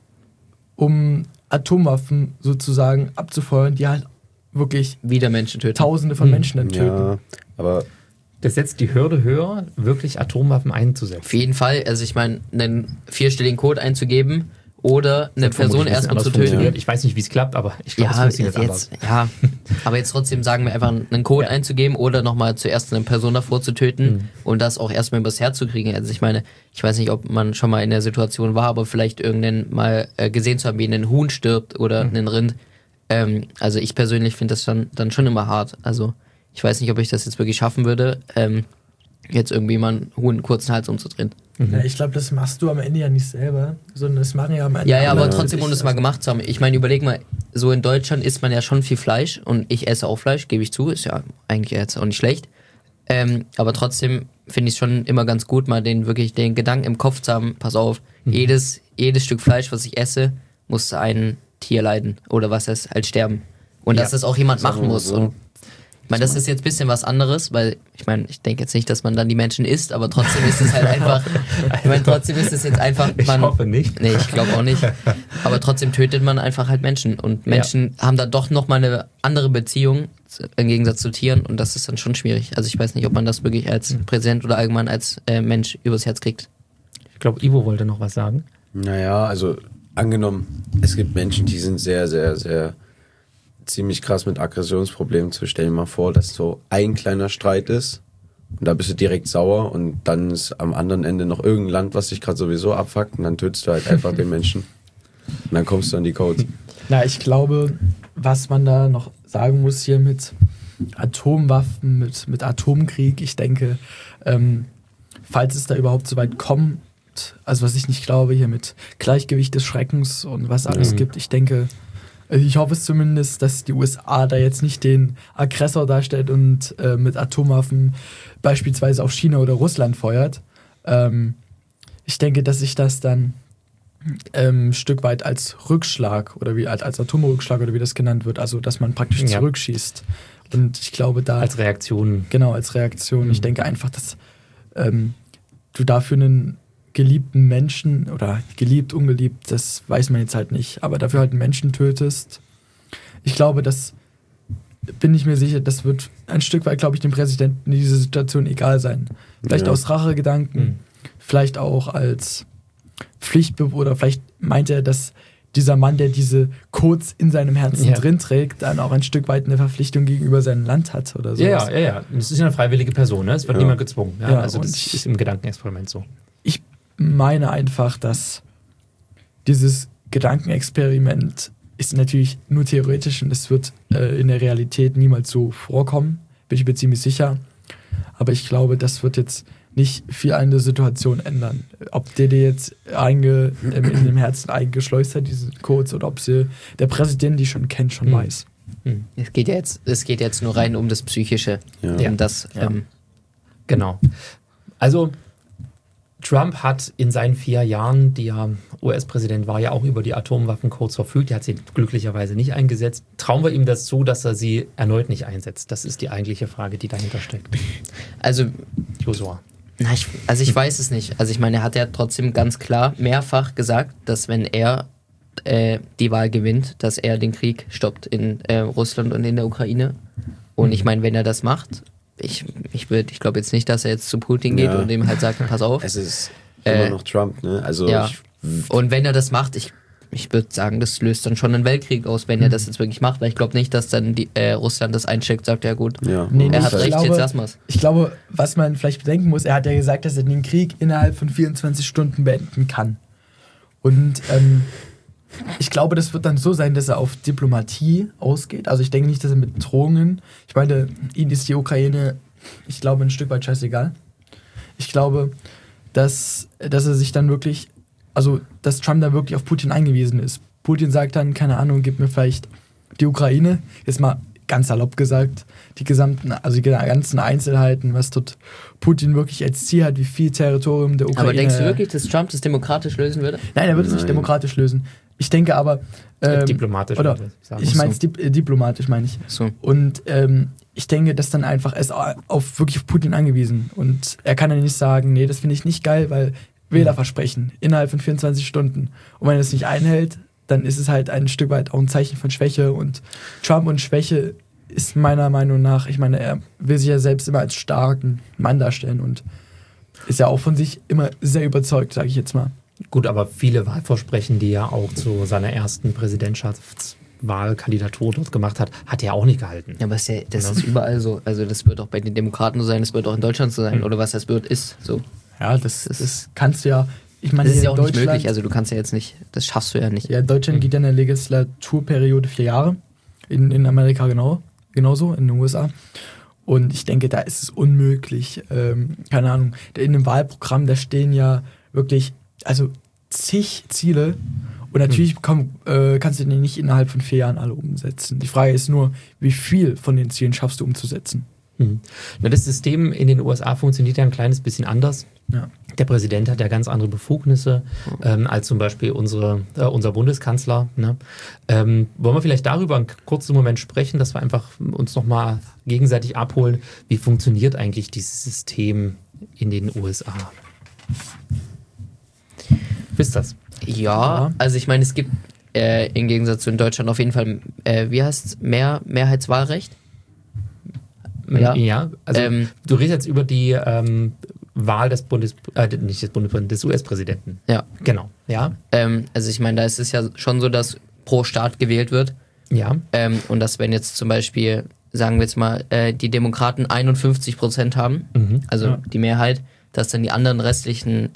um Atomwaffen sozusagen abzufeuern, die halt wirklich wieder Menschen töten. Tausende von Menschen dann töten. Ja, aber das setzt die Hürde höher, wirklich Atomwaffen einzusetzen. Auf jeden Fall, also ich meine, einen 4-stelligen Code einzugeben, oder eine Person erstmal zu töten. Ich weiß nicht, wie es klappt, aber ich glaube, es funktioniert anders. Ja, aber jetzt trotzdem sagen wir einfach, einen Code einzugeben oder nochmal zuerst eine Person davor zu töten und das auch erstmal übers Herz zu kriegen. Also ich meine, ich weiß nicht, ob man schon mal in der Situation war, aber vielleicht irgendeinen mal gesehen zu haben, wie ein Huhn stirbt oder ein Rind. Also ich persönlich finde das dann schon immer hart. Also ich weiß nicht, ob ich das jetzt wirklich schaffen würde, jetzt irgendwie mal einen Huhn einen kurzen Hals umzudrehen. Ja, ich glaube, das machst du am Ende ja nicht selber, sondern das machen ja am Ende. Ja, aber trotzdem, um das mal gemacht zu haben. Ich meine, überleg mal, so in Deutschland isst man ja schon viel Fleisch und ich esse auch Fleisch, gebe ich zu, ist ja eigentlich jetzt auch nicht schlecht. Aber trotzdem finde ich es schon immer ganz gut, mal den Gedanken im Kopf zu haben, pass auf, jedes Stück Fleisch, was ich esse, muss ein Tier leiden oder was es halt sterben. Und dass das auch jemand machen muss. Und ich meine, das ist jetzt ein bisschen was anderes, weil ich meine, ich denke jetzt nicht, dass man dann die Menschen isst, aber trotzdem ist es halt einfach, ich meine, trotzdem ist es jetzt einfach, ich hoffe nicht. Nee, ich glaube auch nicht, aber trotzdem tötet man einfach halt Menschen und Menschen haben da doch nochmal eine andere Beziehung im Gegensatz zu Tieren und das ist dann schon schwierig. Also ich weiß nicht, ob man das wirklich als Präsident oder allgemein als Mensch übers Herz kriegt. Ich glaube, Ivo wollte noch was sagen. Naja, also angenommen, es gibt Menschen, die sind sehr, sehr, sehr ziemlich krass mit Aggressionsproblemen zu. Stell dir mal vor, dass so ein kleiner Streit ist und da bist du direkt sauer und dann ist am anderen Ende noch irgendein Land, was dich gerade sowieso abfuckt und dann tötest du halt einfach den Menschen und dann kommst du an die Codes. Na, ich glaube, was man da noch sagen muss hier mit Atomwaffen, mit Atomkrieg. Ich denke, falls es da überhaupt so weit kommt, also was ich nicht glaube, hier mit Gleichgewicht des Schreckens und was alles gibt, ich denke, also ich hoffe es zumindest, dass die USA da jetzt nicht den Aggressor darstellt und mit Atomwaffen beispielsweise auf China oder Russland feuert. Ich denke, dass sich das dann ein Stück weit als Rückschlag oder als Atomrückschlag oder wie das genannt wird, also dass man praktisch zurückschießt. Und ich glaube da... Als Reaktion. Genau, als Reaktion. Ich denke einfach, dass du dafür einen geliebten Menschen oder geliebt, ungeliebt, das weiß man jetzt halt nicht, aber dafür halt einen Menschen tötest. Ich glaube, das bin ich mir sicher, das wird ein Stück weit, glaube ich, dem Präsidenten in dieser Situation egal sein. Vielleicht aus Rachegedanken, vielleicht auch als oder vielleicht meint er, dass dieser Mann, der diese Codes in seinem Herzen drin trägt, dann auch ein Stück weit eine Verpflichtung gegenüber seinem Land hat oder so. Ja. Das ist ja eine freiwillige Person, ne? Es wird niemand gezwungen. Ja? Also das ist im Gedankenexperiment so. Ich meine einfach, dass dieses Gedankenexperiment ist natürlich nur theoretisch und es wird in der Realität niemals so vorkommen, bin ich mir ziemlich sicher. Aber ich glaube, das wird jetzt nicht viel an der Situation ändern. Ob der jetzt in dem Herzen eingeschleust hat, diese Codes, oder ob der Präsident die schon kennt, schon weiß. Es geht jetzt nur rein um das Psychische. Ja. Um das, Genau. Also Trump hat in seinen 4 Jahren, die er US-Präsident war, ja auch über die Atomwaffencodes verfügt. Er hat sie glücklicherweise nicht eingesetzt. Trauen wir ihm das zu, dass er sie erneut nicht einsetzt? Das ist die eigentliche Frage, die dahinter steckt. Also, Josua. Ich weiß es nicht. Also ich meine, er hat ja trotzdem ganz klar mehrfach gesagt, dass wenn er die Wahl gewinnt, dass er den Krieg stoppt in Russland und in der Ukraine. Und ich meine, wenn er das macht, ich glaube jetzt nicht, dass er jetzt zu Putin geht und ihm halt sagt, pass auf. Es ist immer noch Trump, ne? Also und wenn er das macht, ich würde sagen, das löst dann schon einen Weltkrieg aus, wenn er das jetzt wirklich macht, weil ich glaube nicht, dass dann Russland das einschickt, sagt, ja gut, er hat recht, jetzt lassen wir es. Ich glaube, was man vielleicht bedenken muss, er hat ja gesagt, dass er den Krieg innerhalb von 24 Stunden beenden kann. Und ich glaube, das wird dann so sein, dass er auf Diplomatie ausgeht. Also ich denke nicht, dass er mit Drohungen, ich meine, ihm ist die Ukraine, ich glaube, ein Stück weit scheißegal. Ich glaube, dass er sich dann wirklich, also dass Trump da wirklich auf Putin eingewiesen ist. Putin sagt dann, keine Ahnung, gib mir vielleicht die Ukraine, jetzt mal ganz salopp gesagt, die ganzen Einzelheiten, was dort Putin wirklich als Ziel hat, wie viel Territorium der Ukraine... Aber denkst du wirklich, dass Trump das demokratisch lösen würde? Nein, er wird es nicht demokratisch lösen. Ich denke aber... diplomatisch. Oder ich meine es diplomatisch, meine ich. So. Und ich denke, dass dann einfach ist wirklich auf Putin angewiesen. Und er kann dann nicht sagen, nee, das finde ich nicht geil, weil Wählerversprechen innerhalb von 24 Stunden. Und wenn er es nicht einhält, dann ist es halt ein Stück weit auch ein Zeichen von Schwäche. Und Trump und Schwäche ist meiner Meinung nach, ich meine, er will sich ja selbst immer als starken Mann darstellen und ist ja auch von sich immer sehr überzeugt, sage ich jetzt mal. Gut, aber viele Wahlversprechen, die er auch zu seiner ersten Präsidentschaftswahlkandidatur dort gemacht hat, hat er auch nicht gehalten. Ja, aber das ist überall so. Also das wird auch bei den Demokraten so sein, das wird auch in Deutschland so sein. Oder was das wird, ist so. Ja, das kannst du ja... Ich meine, das ist ja auch nicht möglich, also du kannst ja jetzt nicht, das schaffst du ja nicht. Ja, Deutschland geht ja eine Legislaturperiode 4 Jahre. In Amerika genauso, in den USA. Und ich denke, da ist es unmöglich, keine Ahnung, in dem Wahlprogramm, da stehen ja wirklich, also zig Ziele. Und natürlich kannst du die nicht innerhalb von 4 Jahren alle umsetzen. Die Frage ist nur, wie viel von den Zielen schaffst du umzusetzen? Na, das System in den USA funktioniert ja ein kleines bisschen anders. Ja. Der Präsident hat ja ganz andere Befugnisse als zum Beispiel unser Bundeskanzler. Ne? Wollen wir vielleicht darüber einen kurzen Moment sprechen, dass wir einfach uns nochmal gegenseitig abholen, wie funktioniert eigentlich dieses System in den USA? Wisst das? Ja, also ich meine, es gibt im Gegensatz zu in Deutschland auf jeden Fall, wie heißt es, Mehrheitswahlrecht? Ja, also du redest jetzt über die Wahl des des US-Präsidenten. Ja. Genau, ja. Also ich meine, da ist es ja schon so, dass pro Staat gewählt wird. Ja. Und dass wenn jetzt zum Beispiel, sagen wir jetzt mal, die Demokraten 51% haben, also die Mehrheit, dass dann die anderen restlichen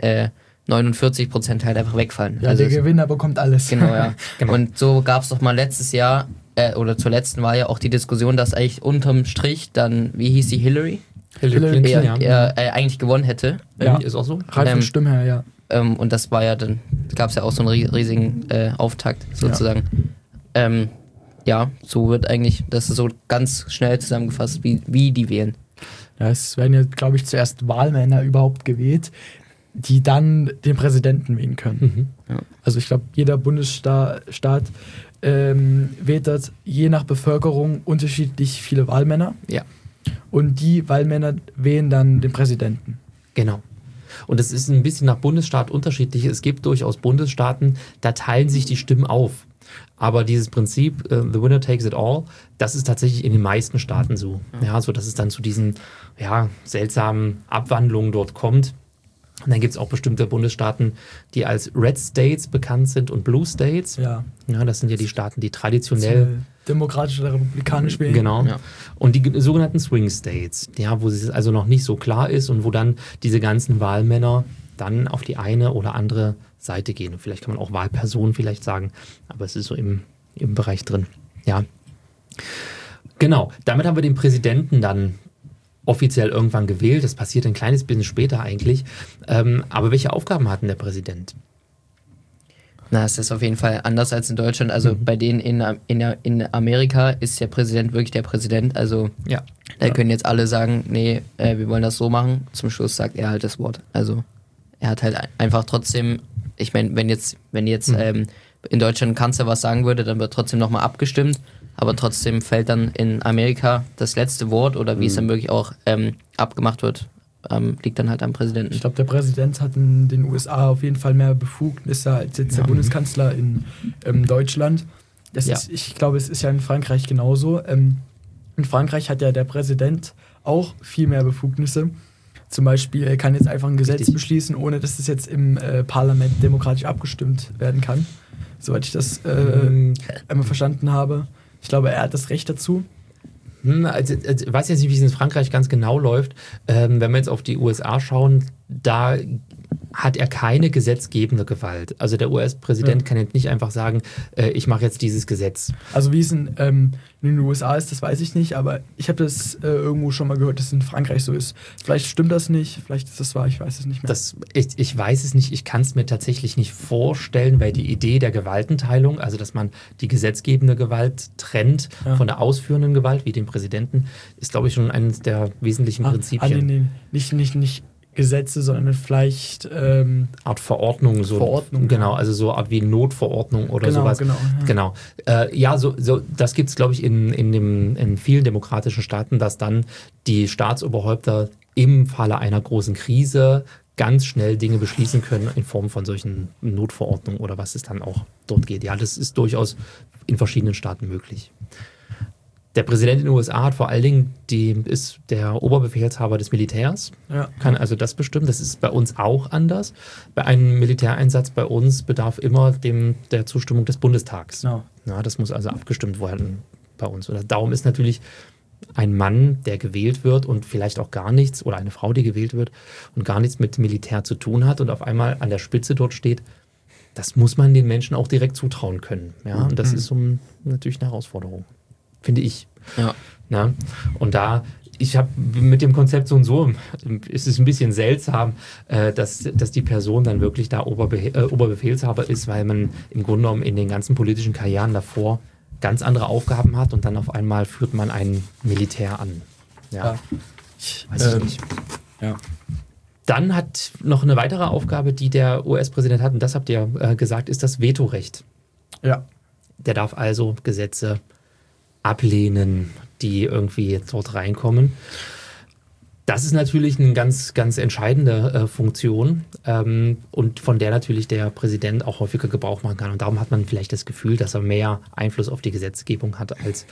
49% halt einfach wegfallen. Ja, also der Gewinner bekommt alles. Genau, ja. Genau. Und so gab es doch mal letztes Jahr oder zur letzten Wahl ja auch die Diskussion, dass eigentlich unterm Strich dann, wie hieß sie, Hillary Clinton, er eigentlich gewonnen hätte. Ja. Ist auch so. Rein von Stimme her, ja. Und das war ja dann, gab es ja auch so einen riesigen Auftakt sozusagen. Ja, so wird eigentlich, das ist so ganz schnell zusammengefasst, wie die wählen. Ja, es werden ja, glaube ich, zuerst Wahlmänner überhaupt gewählt, die dann den Präsidenten wählen können. Ja. Also ich glaube, jeder Bundesstaat wählt dort je nach Bevölkerung unterschiedlich viele Wahlmänner. Ja. Und die Wahlmänner wählen dann den Präsidenten. Genau. Und es ist ein bisschen nach Bundesstaat unterschiedlich. Es gibt durchaus Bundesstaaten, da teilen sich die Stimmen auf. Aber dieses Prinzip, the winner takes it all, das ist tatsächlich in den meisten Staaten so. Ja, so dass es dann zu diesen seltsamen Abwandlungen dort kommt. Und dann gibt es auch bestimmte Bundesstaaten, die als Red States bekannt sind und Blue States. Ja. Ja, das sind ja die Staaten, die traditionell demokratisch oder republikanisch wählen. Genau. Ja. Und die sogenannten Swing States, ja, wo es also noch nicht so klar ist und wo dann diese ganzen Wahlmänner dann auf die eine oder andere Seite gehen. Und vielleicht kann man auch Wahlpersonen vielleicht sagen, aber es ist so im Bereich drin. Ja. Genau. Damit haben wir den Präsidenten dann offiziell irgendwann gewählt. Das passiert ein kleines bisschen später eigentlich. Aber welche Aufgaben hat denn der Präsident? Na, es ist auf jeden Fall anders als in Deutschland. Also bei denen in Amerika ist der Präsident wirklich der Präsident. Also da können jetzt alle sagen, nee, wir wollen das so machen. Zum Schluss sagt er halt das Wort. Also er hat halt einfach trotzdem, ich meine, wenn jetzt in Deutschland ein Kanzler was sagen würde, dann wird trotzdem nochmal abgestimmt. Aber trotzdem fällt dann in Amerika das letzte Wort oder wie es dann wirklich auch abgemacht wird, liegt dann halt am Präsidenten. Ich glaube, der Präsident hat in den USA auf jeden Fall mehr Befugnisse als jetzt der Bundeskanzler in Deutschland. Ich glaube, es ist ja in Frankreich genauso. In Frankreich hat ja der Präsident auch viel mehr Befugnisse. Zum Beispiel, er kann jetzt einfach ein Gesetz beschließen, ohne dass es jetzt im Parlament demokratisch abgestimmt werden kann. Soweit ich das einmal verstanden habe. Ich glaube, er hat das Recht dazu. Also, ich weiß jetzt nicht, wie es in Frankreich ganz genau läuft. Wenn wir jetzt auf die USA schauen, da hat er keine gesetzgebende Gewalt. Also der US-Präsident kann jetzt nicht einfach sagen, ich mache jetzt dieses Gesetz. Also wie es in den USA ist, das weiß ich nicht, aber ich habe das irgendwo schon mal gehört, dass es in Frankreich so ist. Vielleicht stimmt das nicht, vielleicht ist das wahr, ich weiß es nicht mehr. Ich weiß es nicht, ich kann es mir tatsächlich nicht vorstellen, weil die Idee der Gewaltenteilung, also dass man die gesetzgebende Gewalt trennt von der ausführenden Gewalt, wie dem Präsidenten, ist, glaube ich, schon eines der wesentlichen Prinzipien. Nee. Nicht Gesetze, sondern vielleicht Art Verordnung. Verordnung. Genau, also so Art wie Notverordnung oder sowas. Genau. Das gibt es, glaube ich, in vielen demokratischen Staaten, dass dann die Staatsoberhäupter im Falle einer großen Krise ganz schnell Dinge beschließen können in Form von solchen Notverordnungen oder was es dann auch dort geht. Ja, das ist durchaus in verschiedenen Staaten möglich. Der Präsident in den USA hat vor allen Dingen, ist der Oberbefehlshaber des Militärs, kann also das bestimmen. Das ist bei uns auch anders. Bei einem Militäreinsatz bei uns bedarf immer der Zustimmung des Bundestags. No. Ja, das muss also abgestimmt werden bei uns. Und darum ist natürlich ein Mann, der gewählt wird und vielleicht auch gar nichts, oder eine Frau, die gewählt wird und gar nichts mit Militär zu tun hat und auf einmal an der Spitze dort steht, das muss man den Menschen auch direkt zutrauen können. Ja? Und das ist natürlich eine Herausforderung. Finde ich. Ja. Na? Und ich habe mit dem Konzept so und so, ist es ein bisschen seltsam, dass die Person dann wirklich da Oberbefehlshaber ist, weil man im Grunde genommen in den ganzen politischen Karrieren davor ganz andere Aufgaben hat und dann auf einmal führt man ein Militär an. Ja. Weiß ich nicht. Ja. Dann hat noch eine weitere Aufgabe, die der US-Präsident hat, und das habt ihr gesagt, ist das Vetorecht. Ja. Der darf also Gesetze ablehnen, die irgendwie jetzt dort reinkommen. Das ist natürlich eine ganz, ganz entscheidende Funktion und von der natürlich der Präsident auch häufiger Gebrauch machen kann. Und darum hat man vielleicht das Gefühl, dass er mehr Einfluss auf die Gesetzgebung hat als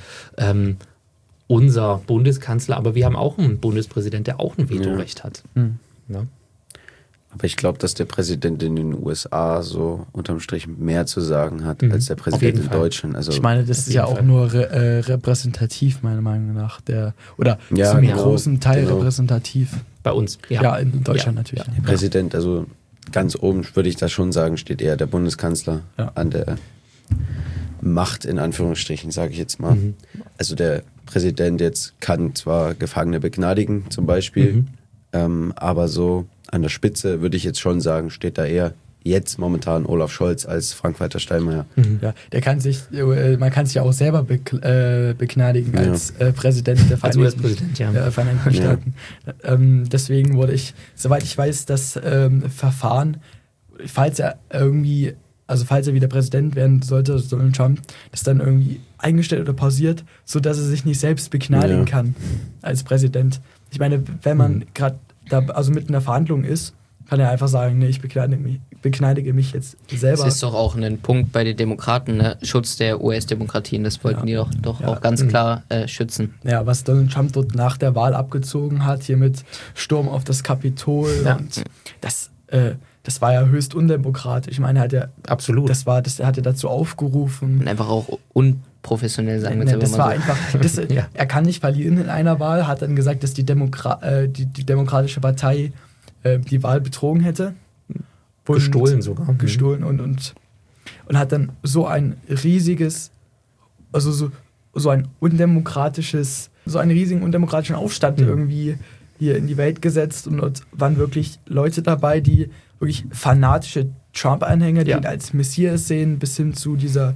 unser Bundeskanzler. Aber wir haben auch einen Bundespräsident, der auch ein Vetorecht hat. Ja. Aber ich glaube, dass der Präsident in den USA so unterm Strich mehr zu sagen hat als der Präsident in Deutschland. Also ich meine, das ist ja auch nur repräsentativ, meiner Meinung nach. Oder zum großen Teil repräsentativ. Bei uns, ja. In Deutschland natürlich. Der Präsident, also ganz oben würde ich da schon sagen, steht eher der Bundeskanzler an Macht in Anführungsstrichen, sage ich jetzt mal. Also der Präsident jetzt kann zwar Gefangene begnadigen zum Beispiel, aber so an der Spitze würde ich jetzt schon sagen, steht da eher jetzt momentan Olaf Scholz als Frank-Walter Steinmeier. Ja, man kann sich ja auch selber begnadigen als Präsident der US-Präsident, Vereinigten Staaten. Deswegen wurde soweit ich weiß, das Verfahren, falls er wieder Präsident werden sollte, Donald Trump, das dann irgendwie eingestellt oder pausiert, sodass er sich nicht selbst begnadigen kann als Präsident. Ich meine, wenn man gerade mitten in der Verhandlung ist, kann er einfach sagen, nee, ich begneidige mich jetzt selber. Das ist doch auch ein Punkt bei den Demokraten, ne? Schutz der US-Demokratien, das wollten die doch auch ganz klar schützen. Ja, was Donald Trump dort nach der Wahl abgezogen hat, hier mit Sturm auf das Kapitol, und das war ja höchst undemokratisch. Ich meine, absolut. Er hat ja dazu aufgerufen. Und einfach auch unprofessionell sein. Er kann nicht verlieren in einer Wahl, hat dann gesagt, dass die Demokratische Partei die Wahl betrogen hätte. Gestohlen sogar. Gestohlen und hat dann so ein riesiges, also so einen riesigen undemokratischen Aufstand irgendwie hier in die Welt gesetzt, und dort waren wirklich Leute dabei, die wirklich fanatische Trump-Anhänger, die ihn als Messias sehen, bis hin zu dieser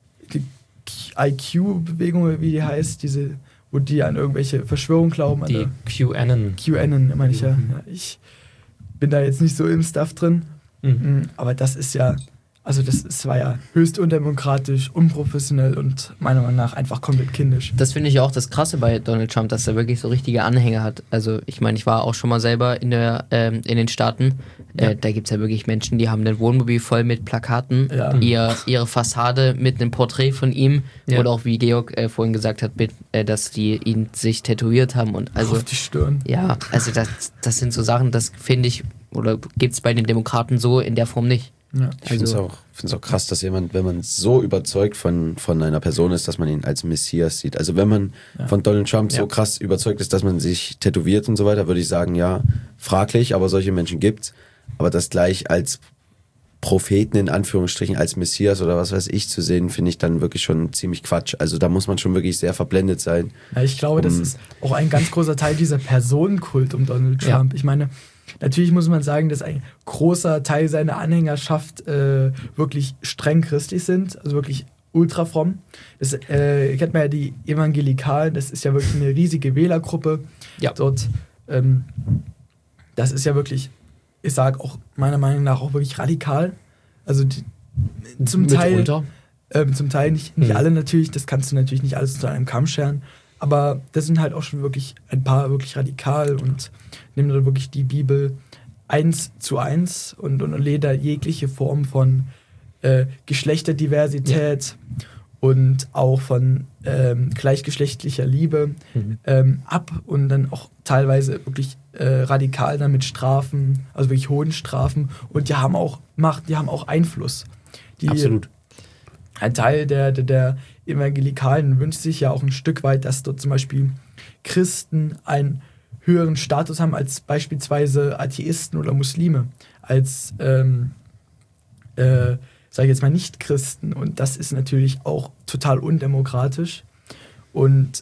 IQ-Bewegung, wie die heißt, wo die an irgendwelche Verschwörungen glauben. Die QAnon. Meine ich ja. Ich bin da jetzt nicht so im Stuff drin, aber das war ja höchst undemokratisch, unprofessionell und meiner Meinung nach einfach komplett kindisch. Das finde ich auch das Krasse bei Donald Trump, dass er wirklich so richtige Anhänger hat. Also ich meine, ich war auch schon mal selber in den Staaten. Da gibt es ja wirklich Menschen, die haben ein Wohnmobil voll mit Plakaten, ihre Fassade mit einem Porträt von ihm, oder auch wie Georg vorhin gesagt hat, dass die ihn sich tätowiert haben. Und also, auf die Stirn. Ja, also das sind so Sachen, das finde ich, oder gibt es bei den Demokraten so in der Form nicht. Ja. Ich finde es auch krass, dass jemand, wenn man so überzeugt von einer Person ist, dass man ihn als Messias sieht. Also wenn man von Donald Trump so krass überzeugt ist, dass man sich tätowiert und so weiter, würde ich sagen, ja, fraglich, aber solche Menschen gibt's. Aber das gleich als Propheten in Anführungsstrichen, als Messias oder was weiß ich zu sehen, finde ich dann wirklich schon ziemlich Quatsch. Also da muss man schon wirklich sehr verblendet sein. Ja, ich glaube, das ist auch ein ganz großer Teil dieser Personenkult um Donald Trump. Ich meine, natürlich muss man sagen, dass ein großer Teil seiner Anhängerschaft wirklich streng christlich sind, also wirklich ultra fromm. Kennt man ja die Evangelikalen, das ist ja wirklich eine riesige Wählergruppe. Ja. Dort, das ist ja wirklich, ich sage auch meiner Meinung nach auch wirklich radikal. Also zum Teil nicht alle natürlich, das kannst du natürlich nicht alles unter einem Kamm scheren. Aber das sind halt auch schon wirklich ein paar wirklich radikal und nehmen dann wirklich die Bibel 1:1 und lehnen da jegliche Form von Geschlechterdiversität und auch von gleichgeschlechtlicher Liebe ab und dann auch teilweise wirklich radikal damit Strafen, also wirklich hohen Strafen, und die haben auch Macht, die haben auch Einfluss. Absolut. Ein Teil der Evangelikalen wünscht sich ja auch ein Stück weit, dass dort zum Beispiel Christen einen höheren Status haben als beispielsweise Atheisten oder Muslime, als, sage ich jetzt mal, Nicht-Christen. Und das ist natürlich auch total undemokratisch. Und,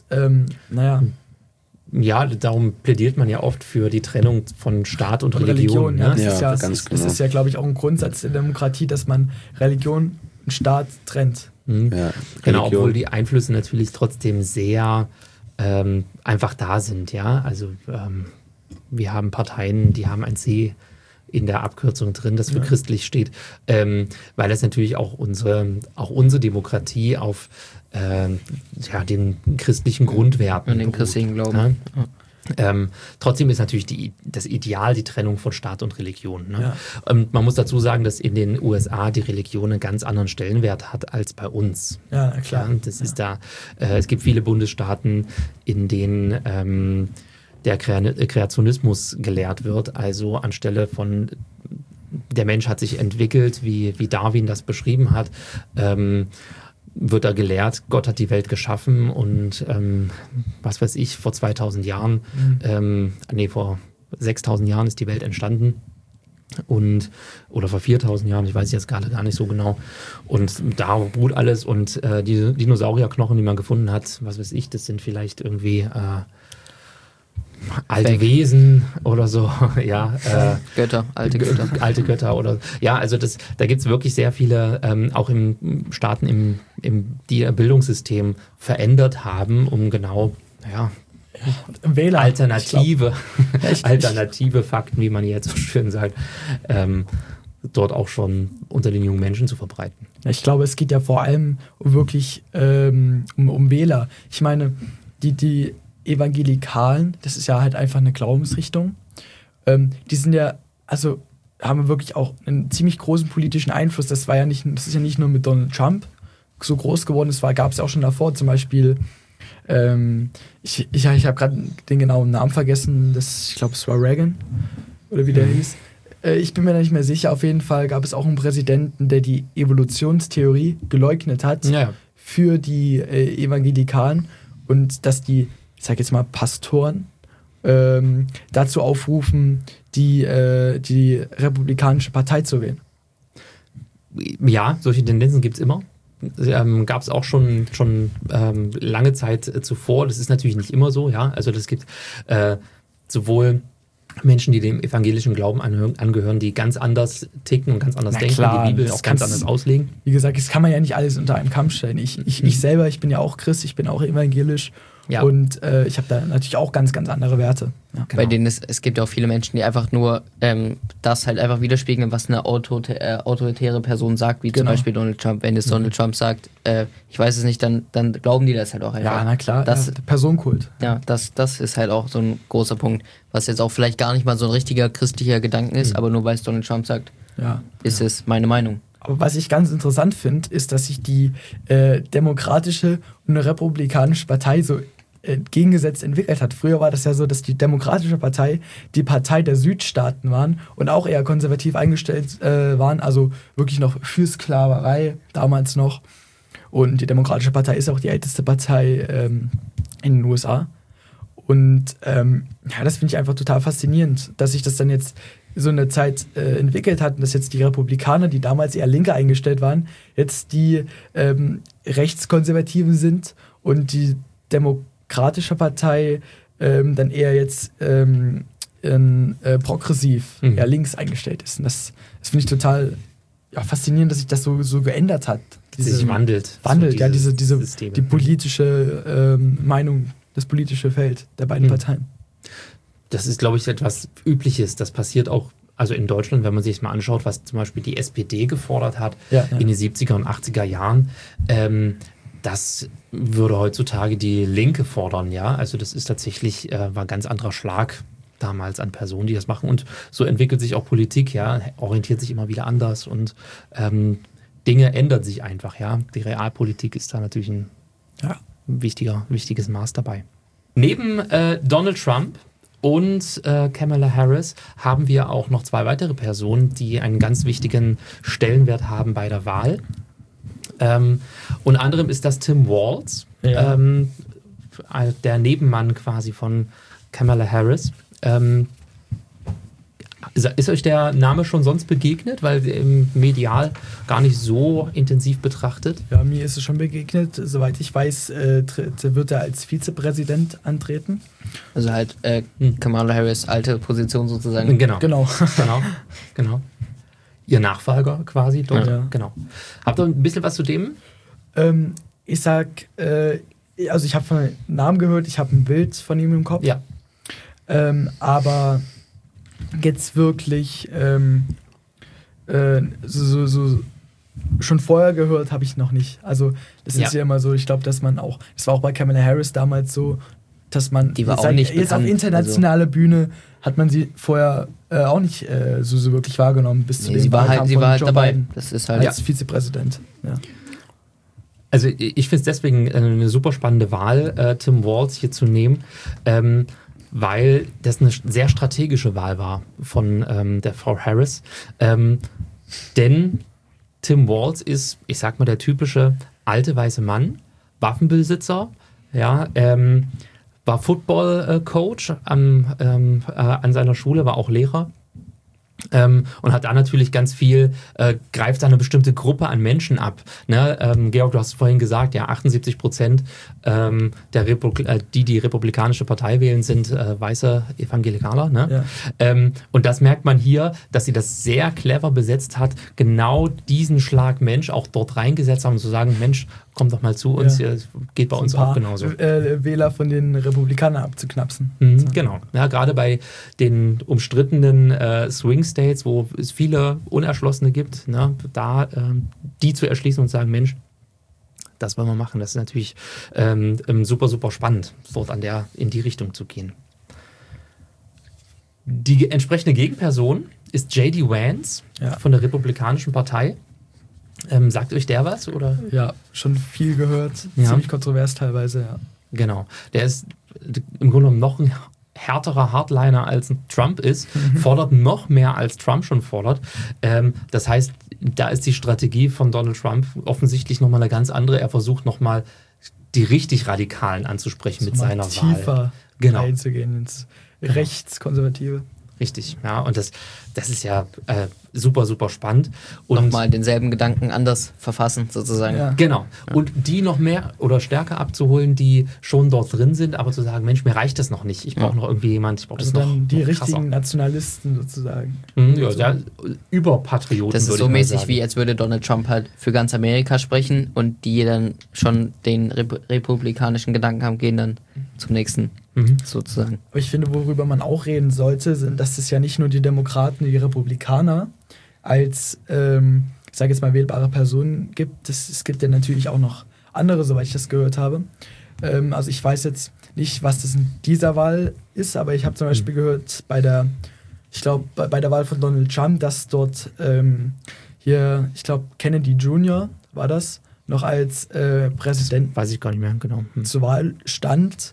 Ja, darum plädiert man ja oft für die Trennung von Staat und Religion. Ja, Ne? Das ist ja, glaube ich, auch ein Grundsatz der Demokratie, dass man Religion und Staat trennt. Ja, genau, obwohl die Einflüsse natürlich trotzdem sehr einfach da sind. Ja, also wir haben Parteien, die haben ein C in der Abkürzung drin, das für christlich steht, weil das natürlich auch unsere Demokratie auf den christlichen Grundwerten und den christlichen Glauben. Ja? Trotzdem ist natürlich das Ideal die Trennung von Staat und Religion. Ne? Ja. Man muss dazu sagen, dass in den USA die Religion einen ganz anderen Stellenwert hat als bei uns. Ja, klar. Ja, das ist es gibt viele Bundesstaaten, in denen der Kreationismus gelehrt wird, also anstelle von der Mensch hat sich entwickelt, wie Darwin das beschrieben hat, wird da gelehrt, Gott hat die Welt geschaffen und was weiß ich, vor 2000 Jahren, vor 6000 Jahren ist die Welt entstanden. Oder vor 4000 Jahren, ich weiß jetzt gerade gar nicht so genau. Und da ruht alles und die Dinosaurierknochen, die man gefunden hat, was weiß ich, das sind vielleicht irgendwie alte Wesen oder so, ja. Götter, alte Götter. Alte Götter oder, ja, also da gibt es wirklich sehr viele, auch im Staaten, die ihr Bildungssystem verändert haben, um genau, ja, Wähler. alternative Fakten, wie man jetzt so schön sagt, dort auch schon unter den jungen Menschen zu verbreiten. Ja, ich glaube, es geht ja vor allem wirklich um Wähler. Ich meine, die Evangelikalen, das ist ja halt einfach eine Glaubensrichtung, die sind ja, also haben wirklich auch einen ziemlich großen politischen Einfluss. Das ist ja nicht nur mit Donald Trump so groß geworden, gab es ja auch schon davor, zum Beispiel ich habe gerade den genauen Namen vergessen, ich glaube, es war Reagan oder wie der hieß. Ich bin mir da nicht mehr sicher. Auf jeden Fall gab es auch einen Präsidenten, der die Evolutionstheorie geleugnet hat für die Evangelikalen und dass die, ich sage jetzt mal, Pastoren dazu aufrufen, die Republikanische Partei zu wählen. Ja, solche Tendenzen gibt es immer. Gab es auch schon lange Zeit zuvor. Das ist natürlich nicht immer so, ja. Also das gibt sowohl Menschen, die dem evangelischen Glauben angehören, die ganz anders ticken und ganz anders denken, klar, die Bibel auch ganz anders auslegen. Wie gesagt, das kann man ja nicht alles unter einem Kamm stellen. Ich selber, ich bin ja auch Christ, ich bin auch evangelisch. Ja. Und ich habe da natürlich auch ganz, ganz andere Werte. Ja. Bei denen es gibt ja auch viele Menschen, die einfach nur das halt einfach widerspiegeln, was eine autoritäre Person sagt, wie zum Beispiel Donald Trump. Wenn jetzt Donald Trump sagt, ich weiß es nicht, dann glauben die das halt auch einfach. Ja, na klar, der Personenkult. Ja, das ist halt auch so ein großer Punkt, was jetzt auch vielleicht gar nicht mal so ein richtiger christlicher Gedanke ist, aber nur weil es Donald Trump sagt, ist es meine Meinung. Aber was ich ganz interessant finde, ist, dass sich die demokratische und republikanische Partei so entgegengesetzt entwickelt hat. Früher war das ja so, dass die Demokratische Partei die Partei der Südstaaten waren und auch eher konservativ eingestellt waren, also wirklich noch für Sklaverei damals noch. Und die Demokratische Partei ist auch die älteste Partei in den USA. Und das finde ich einfach total faszinierend, dass sich das dann jetzt so eine Zeit entwickelt hat und dass jetzt die Republikaner, die damals eher linker eingestellt waren, jetzt die Rechtskonservativen sind und die Demokratische Partei dann eher jetzt progressiv, eher links eingestellt ist. Und das finde ich total faszinierend, dass sich das so geändert hat. Sich wandelt. Die politische Meinung, das politische Feld der beiden Parteien. Das ist, glaube ich, etwas Übliches. Das passiert auch, also in Deutschland, wenn man sich mal anschaut, was zum Beispiel die SPD gefordert hat in den 70er und 80er Jahren. Das würde heutzutage die Linke fordern, ja. Also das ist tatsächlich, war ein ganz anderer Schlag damals an Personen, die das machen. Und so entwickelt sich auch Politik, ja, orientiert sich immer wieder anders und Dinge ändern sich einfach, ja. Die Realpolitik ist da natürlich ein wichtiges Maß dabei. Neben Donald Trump und Kamala Harris haben wir auch noch zwei weitere Personen, die einen ganz wichtigen Stellenwert haben bei der Wahl. Unter anderem ist das Tim Walz, der Nebenmann quasi von Kamala Harris. Ist euch der Name schon sonst begegnet? Weil im medial gar nicht so intensiv betrachtet. Ja, mir ist es schon begegnet. Soweit ich weiß, wird er als Vizepräsident antreten. Also halt Kamala Harris alte Position sozusagen. Genau. Ihr Nachfolger quasi dort. Ja. Genau. Habt ihr ein bisschen was zu dem? Ich sag, also ich habe von dem Namen gehört, ich habe ein Bild von ihm im Kopf. Ja. Aber jetzt wirklich schon vorher gehört habe ich noch nicht. Also das ist ja immer so, ich glaube, dass man auch, das war auch bei Kamala Harris damals so, dass man die war auch nicht jetzt auf internationale Bühne hat man sie vorher auch nicht so wirklich wahrgenommen bis zu dem sie war halt dabei. Biden das ist halt als Vizepräsident. Ja. Also ich finde es deswegen eine super spannende Wahl, Tim Walz hier zu nehmen, weil das eine sehr strategische Wahl war von der Frau Harris. Denn Tim Walz ist, ich sag mal, der typische alte weiße Mann, Waffenbesitzer, ja, war Football-Coach an seiner Schule, war auch Lehrer Und hat da natürlich ganz viel, greift da eine bestimmte Gruppe an Menschen ab. Ne? Georg, du hast vorhin gesagt, ja, 78% die Republikanische Partei wählen, sind weiße Evangelikaler. Ne? Ja. Und das merkt man hier, dass sie das sehr clever besetzt hat, genau diesen Schlag Mensch auch dort reingesetzt haben, um zu sagen, Mensch, komm doch mal zu uns, geht bei uns auch genauso. Wähler von den Republikanern abzuknapsen. Genau, ja, gerade bei den umstrittenen Swing States, wo es viele Unerschlossene gibt, ne, da die zu erschließen und sagen, Mensch, das wollen wir machen. Das ist natürlich super, super spannend, dort in die Richtung zu gehen. Die entsprechende Gegenperson ist J.D. Vance von der Republikanischen Partei. Sagt euch der was? Oder? Ja, schon viel gehört. Ziemlich kontrovers teilweise, ja. Genau. Der ist im Grunde genommen noch ein härterer Hardliner als Trump ist, fordert noch mehr als Trump schon fordert. Das heißt, da ist die Strategie von Donald Trump offensichtlich nochmal eine ganz andere. Er versucht nochmal die richtig Radikalen anzusprechen mit seiner Wahl. Tiefer einzugehen ins Rechtskonservative. Richtig, ja, und das ist ja super, super spannend. Und nochmal denselben Gedanken anders verfassen, sozusagen. Ja. Genau. Ja. Und die noch mehr oder stärker abzuholen, die schon dort drin sind, aber zu sagen, Mensch, mir reicht das noch nicht. Ich brauche noch irgendwie jemand, ich brauche das noch. Die richtigen Nationalisten sozusagen. Ja, Überpatrioten. Das ist so mäßig, wie als würde Donald Trump halt für ganz Amerika sprechen und die dann schon den republikanischen Gedanken haben, gehen dann zum nächsten. Sozusagen. Aber ich finde, worüber man auch reden sollte, sind, dass es ja nicht nur die Demokraten, die Republikaner als, ich sage jetzt mal, wählbare Personen gibt. Es gibt ja natürlich auch noch andere, soweit ich das gehört habe. Also ich weiß jetzt nicht, was das in dieser Wahl ist, aber ich habe zum Beispiel gehört, bei der Wahl von Donald Trump, dass dort ich glaube, Kennedy Jr. war das, noch als Präsident. Das weiß ich gar nicht mehr, genau. Zur Wahl stand.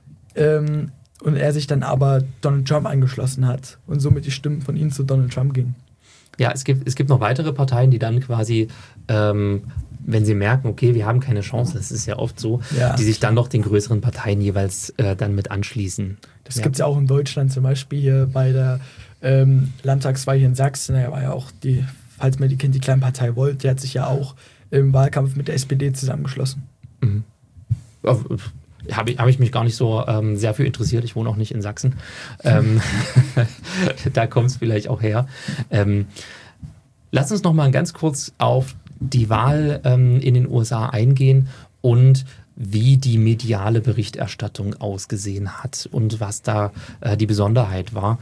Und er sich dann aber Donald Trump angeschlossen hat und somit die Stimmen von ihm zu Donald Trump gingen. Ja, es gibt noch weitere Parteien, die dann quasi, wenn sie merken, okay, wir haben keine Chance, das ist ja oft so, die sich dann noch den größeren Parteien jeweils dann mit anschließen. Das gibt es ja auch in Deutschland, zum Beispiel hier bei der Landtagswahl hier in Sachsen, da war ja auch die, falls man die kennt, die Kleinpartei Volt, die hat sich ja auch im Wahlkampf mit der SPD zusammengeschlossen. Mhm. Habe ich mich gar nicht so sehr für interessiert. Ich wohne auch nicht in Sachsen. Da kommt es vielleicht auch her. Lass uns noch mal ganz kurz auf die Wahl in den USA eingehen und wie die mediale Berichterstattung ausgesehen hat und was da die Besonderheit war.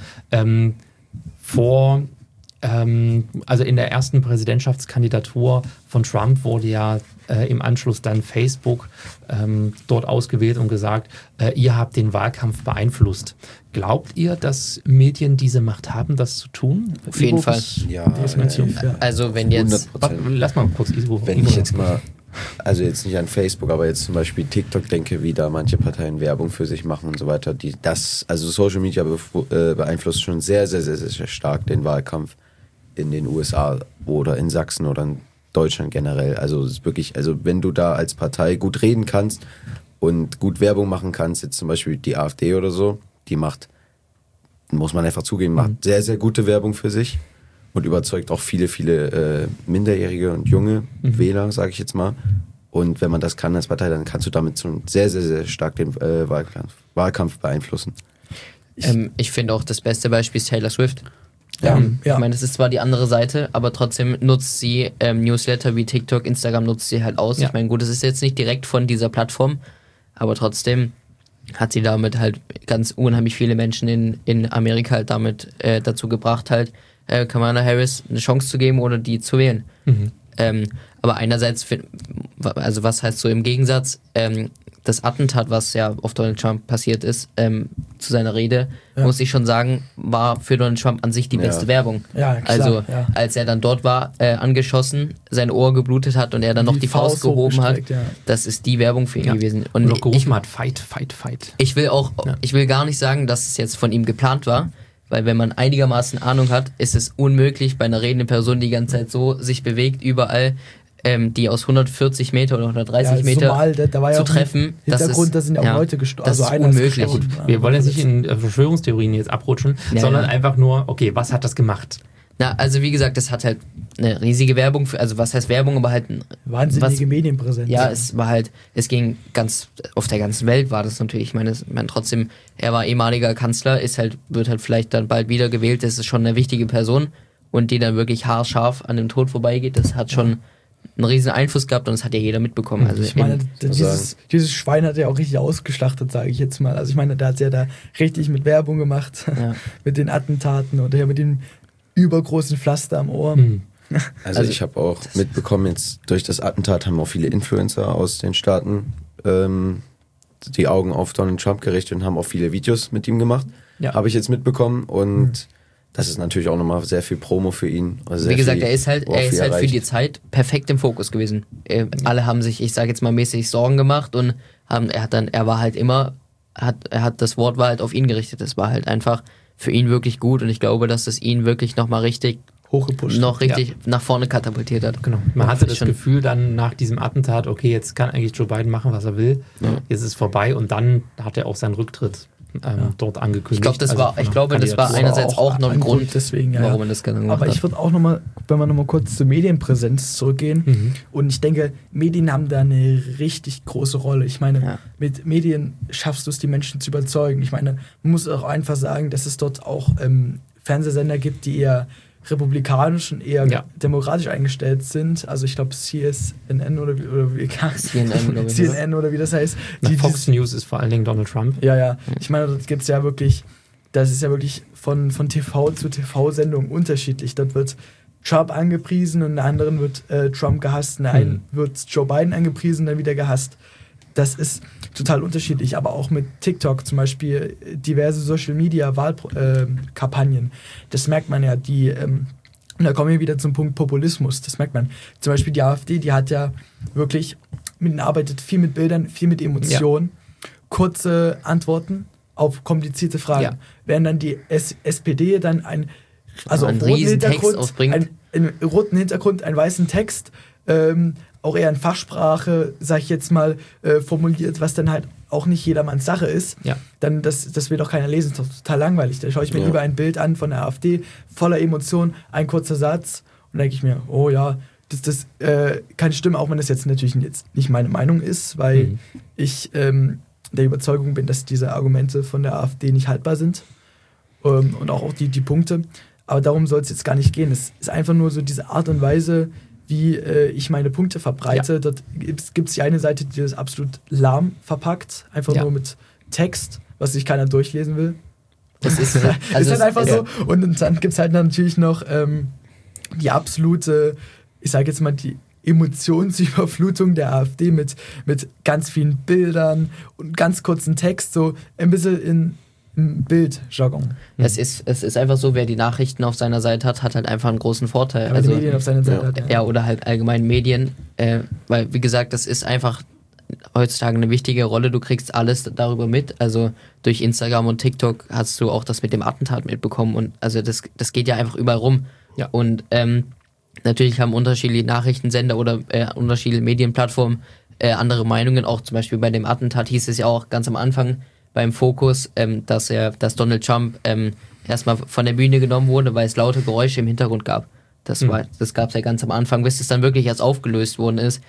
Also in der ersten Präsidentschaftskandidatur von Trump wurde ja im Anschluss dann Facebook dort ausgewählt und gesagt, ihr habt den Wahlkampf beeinflusst. Glaubt ihr, dass Medien diese Macht haben, das zu tun? Auf jeden Fall. Ja, definitiv. Also wenn jetzt... Lass mal kurz Ivo. Wenn ich jetzt mal, also jetzt nicht an Facebook, aber jetzt zum Beispiel TikTok denke, wie da manche Parteien Werbung für sich machen und so weiter, also Social Media beeinflusst schon sehr, sehr, sehr, sehr stark den Wahlkampf in den USA oder in Sachsen oder in Deutschland generell. Also es ist wirklich, also wenn du da als Partei gut reden kannst und gut Werbung machen kannst, jetzt zum Beispiel die AfD oder so, die macht, muss man einfach zugeben, macht sehr, sehr gute Werbung für sich und überzeugt auch viele, viele minderjährige und junge Wähler, sage ich jetzt mal. Und wenn man das kann als Partei, dann kannst du damit schon sehr, sehr, sehr stark den Wahlkampf beeinflussen. Ich finde auch, das beste Beispiel ist Taylor Swift. Ja. Ich meine, das ist zwar die andere Seite, aber trotzdem nutzt sie Newsletter wie TikTok, Instagram nutzt sie halt aus. Ja. Ich meine, gut, das ist jetzt nicht direkt von dieser Plattform, aber trotzdem hat sie damit halt ganz unheimlich viele Menschen in Amerika halt damit dazu gebracht, halt Kamala Harris eine Chance zu geben oder die zu wählen. Aber einerseits, also was heißt so im Gegensatz, das Attentat, was ja auf Donald Trump passiert ist, zu seiner Rede, muss ich schon sagen, war für Donald Trump an sich die beste Werbung. Ja, klar, also als er dann dort war, angeschossen, sein Ohr geblutet hat und er dann noch die Faust gehoben hat, das ist die Werbung für ihn gewesen. Und noch gerufen hat, fight, fight, fight. Ich will gar nicht sagen, dass es jetzt von ihm geplant war, weil wenn man einigermaßen Ahnung hat, ist es unmöglich, bei einer redenden Person, die ganze Zeit so sich bewegt, überall die aus 140 Meter oder 130 Meter da war ja zu treffen. Hintergrund, da sind ja auch Leute gestorben. Das ist unmöglich. Wir wollen jetzt nicht in Verschwörungstheorien jetzt abrutschen, sondern einfach nur, okay, was hat das gemacht? Na, also wie gesagt, das hat halt eine riesige Werbung, also was heißt Werbung, aber halt wahnsinnige Medienpräsenz. Ja, es ging auf der ganzen Welt war das natürlich. Ich meine, trotzdem, er war ehemaliger Kanzler, wird halt vielleicht dann bald wieder gewählt, das ist schon eine wichtige Person und die dann wirklich haarscharf an dem Tod vorbeigeht, das hat schon einen riesen Einfluss gehabt und das hat ja jeder mitbekommen. Also ich meine, dieses Schwein hat ja auch richtig ausgeschlachtet, sage ich jetzt mal. Also ich meine, da hat es ja da richtig mit Werbung gemacht, mit den Attentaten oder ja mit dem übergroßen Pflaster am Ohr. Also ich habe auch mitbekommen, jetzt durch das Attentat haben auch viele Influencer aus den Staaten die Augen auf Donald Trump gerichtet und haben auch viele Videos mit ihm gemacht. Ja. Habe ich jetzt mitbekommen und das ist natürlich auch nochmal sehr viel Promo für ihn. Also wie gesagt, er ist halt für die Zeit perfekt im Fokus gewesen. Alle haben sich, ich sage jetzt mal mäßig, Sorgen gemacht und er war halt immer, das Wort war halt auf ihn gerichtet. Das war halt einfach für ihn wirklich gut und ich glaube, dass das ihn wirklich nochmal richtig hochgepusht, nach vorne katapultiert hat. Genau. Man hatte das Gefühl dann nach diesem Attentat, okay, jetzt kann eigentlich Joe Biden machen, was er will. Ja. Jetzt ist es vorbei und dann hat er auch seinen Rücktritt dort angekündigt. Ich glaube, das war einerseits auch noch ein Grund, deswegen, warum man das gemacht hat. Aber ich würde auch nochmal, wenn wir nochmal kurz zur Medienpräsenz zurückgehen, und ich denke, Medien haben da eine richtig große Rolle. Ich meine, mit Medien schaffst du es, die Menschen zu überzeugen. Ich meine, man muss auch einfach sagen, dass es dort auch Fernsehsender gibt, die eher republikanisch und eher demokratisch eingestellt sind. Also ich glaube CNN oder wie das heißt. Fox News ist vor allen Dingen Donald Trump. Ja. Ich meine, das ist ja wirklich von TV zu TV-Sendung unterschiedlich. Dort wird Trump angepriesen und in der anderen wird Trump gehasst. In der einen wird Joe Biden angepriesen, dann wieder gehasst. Das ist total unterschiedlich, aber auch mit TikTok zum Beispiel diverse Social-Media-Wahlkampagnen. Das merkt man ja, und da kommen wir wieder zum Punkt Populismus, das merkt man. Zum Beispiel die AfD, die hat ja wirklich arbeitet viel mit Bildern, viel mit Emotionen, kurze Antworten auf komplizierte Fragen. Während dann die SPD dann einen roten Hintergrund, einen weißen Text, auch eher in Fachsprache, sag ich jetzt mal, formuliert, was dann halt auch nicht jedermanns Sache ist, dann das will doch keiner lesen, das ist doch total langweilig. Da schaue ich mir lieber ein Bild an von der AfD, voller Emotionen, ein kurzer Satz und denke ich mir, oh ja, das kann stimmen, auch wenn das jetzt natürlich nicht meine Meinung ist, weil ich der Überzeugung bin, dass diese Argumente von der AfD nicht haltbar sind und auch die Punkte, aber darum soll es jetzt gar nicht gehen. Es ist einfach nur so diese Art und Weise, wie ich meine Punkte verbreite. Dort gibt es die eine Seite, die das absolut lahm verpackt, einfach nur mit Text, was sich keiner durchlesen will. Das ist halt einfach so. Und dann gibt es halt natürlich noch die absolute, ich sage jetzt mal, die Emotionsüberflutung der AfD mit ganz vielen Bildern und ganz kurzen Text, so ein bisschen im Bildjargon. Es ist einfach so, wer die Nachrichten auf seiner Seite hat halt einfach einen großen Vorteil. Ja, also die Medien auf seiner Seite hat. Ja, oder halt allgemein Medien, weil, wie gesagt, das ist einfach heutzutage eine wichtige Rolle, du kriegst alles darüber mit, also durch Instagram und TikTok hast du auch das mit dem Attentat mitbekommen und also das geht ja einfach überall rum. Ja. Und natürlich haben unterschiedliche Nachrichtensender oder unterschiedliche Medienplattformen andere Meinungen, auch zum Beispiel bei dem Attentat hieß es ja auch ganz am Anfang beim Fokus, dass Donald Trump erstmal von der Bühne genommen wurde, weil es laute Geräusche im Hintergrund gab. Das gab es ja ganz am Anfang, bis es dann wirklich erst aufgelöst worden ist.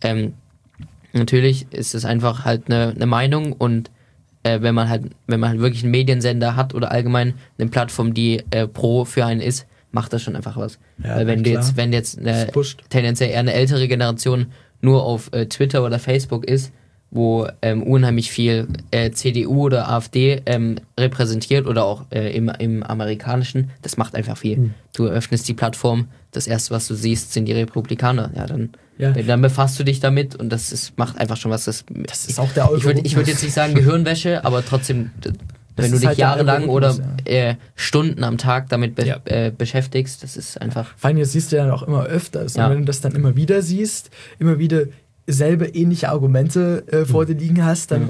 Natürlich ist es einfach halt eine Meinung und wenn man halt wirklich einen Mediensender hat oder allgemein eine Plattform, die pro für einen ist, macht das schon einfach was. Ja, weil wenn jetzt tendenziell eher eine ältere Generation nur auf Twitter oder Facebook ist, wo unheimlich viel CDU oder AfD repräsentiert oder auch im Amerikanischen, das macht einfach viel. Du öffnest die Plattform, das erste, was du siehst, sind die Republikaner. Dann befasst du dich damit und macht einfach schon was. Das ist auch der Algorithmus. Ich würde jetzt nicht sagen Gehirnwäsche, aber trotzdem, wenn du dich halt jahrelang oder Stunden am Tag damit beschäftigst, das ist einfach... Vor allem, das siehst du ja auch immer öfters. Und wenn du das dann immer wieder siehst, immer wieder selbe ähnliche Argumente vor dir liegen hast dann,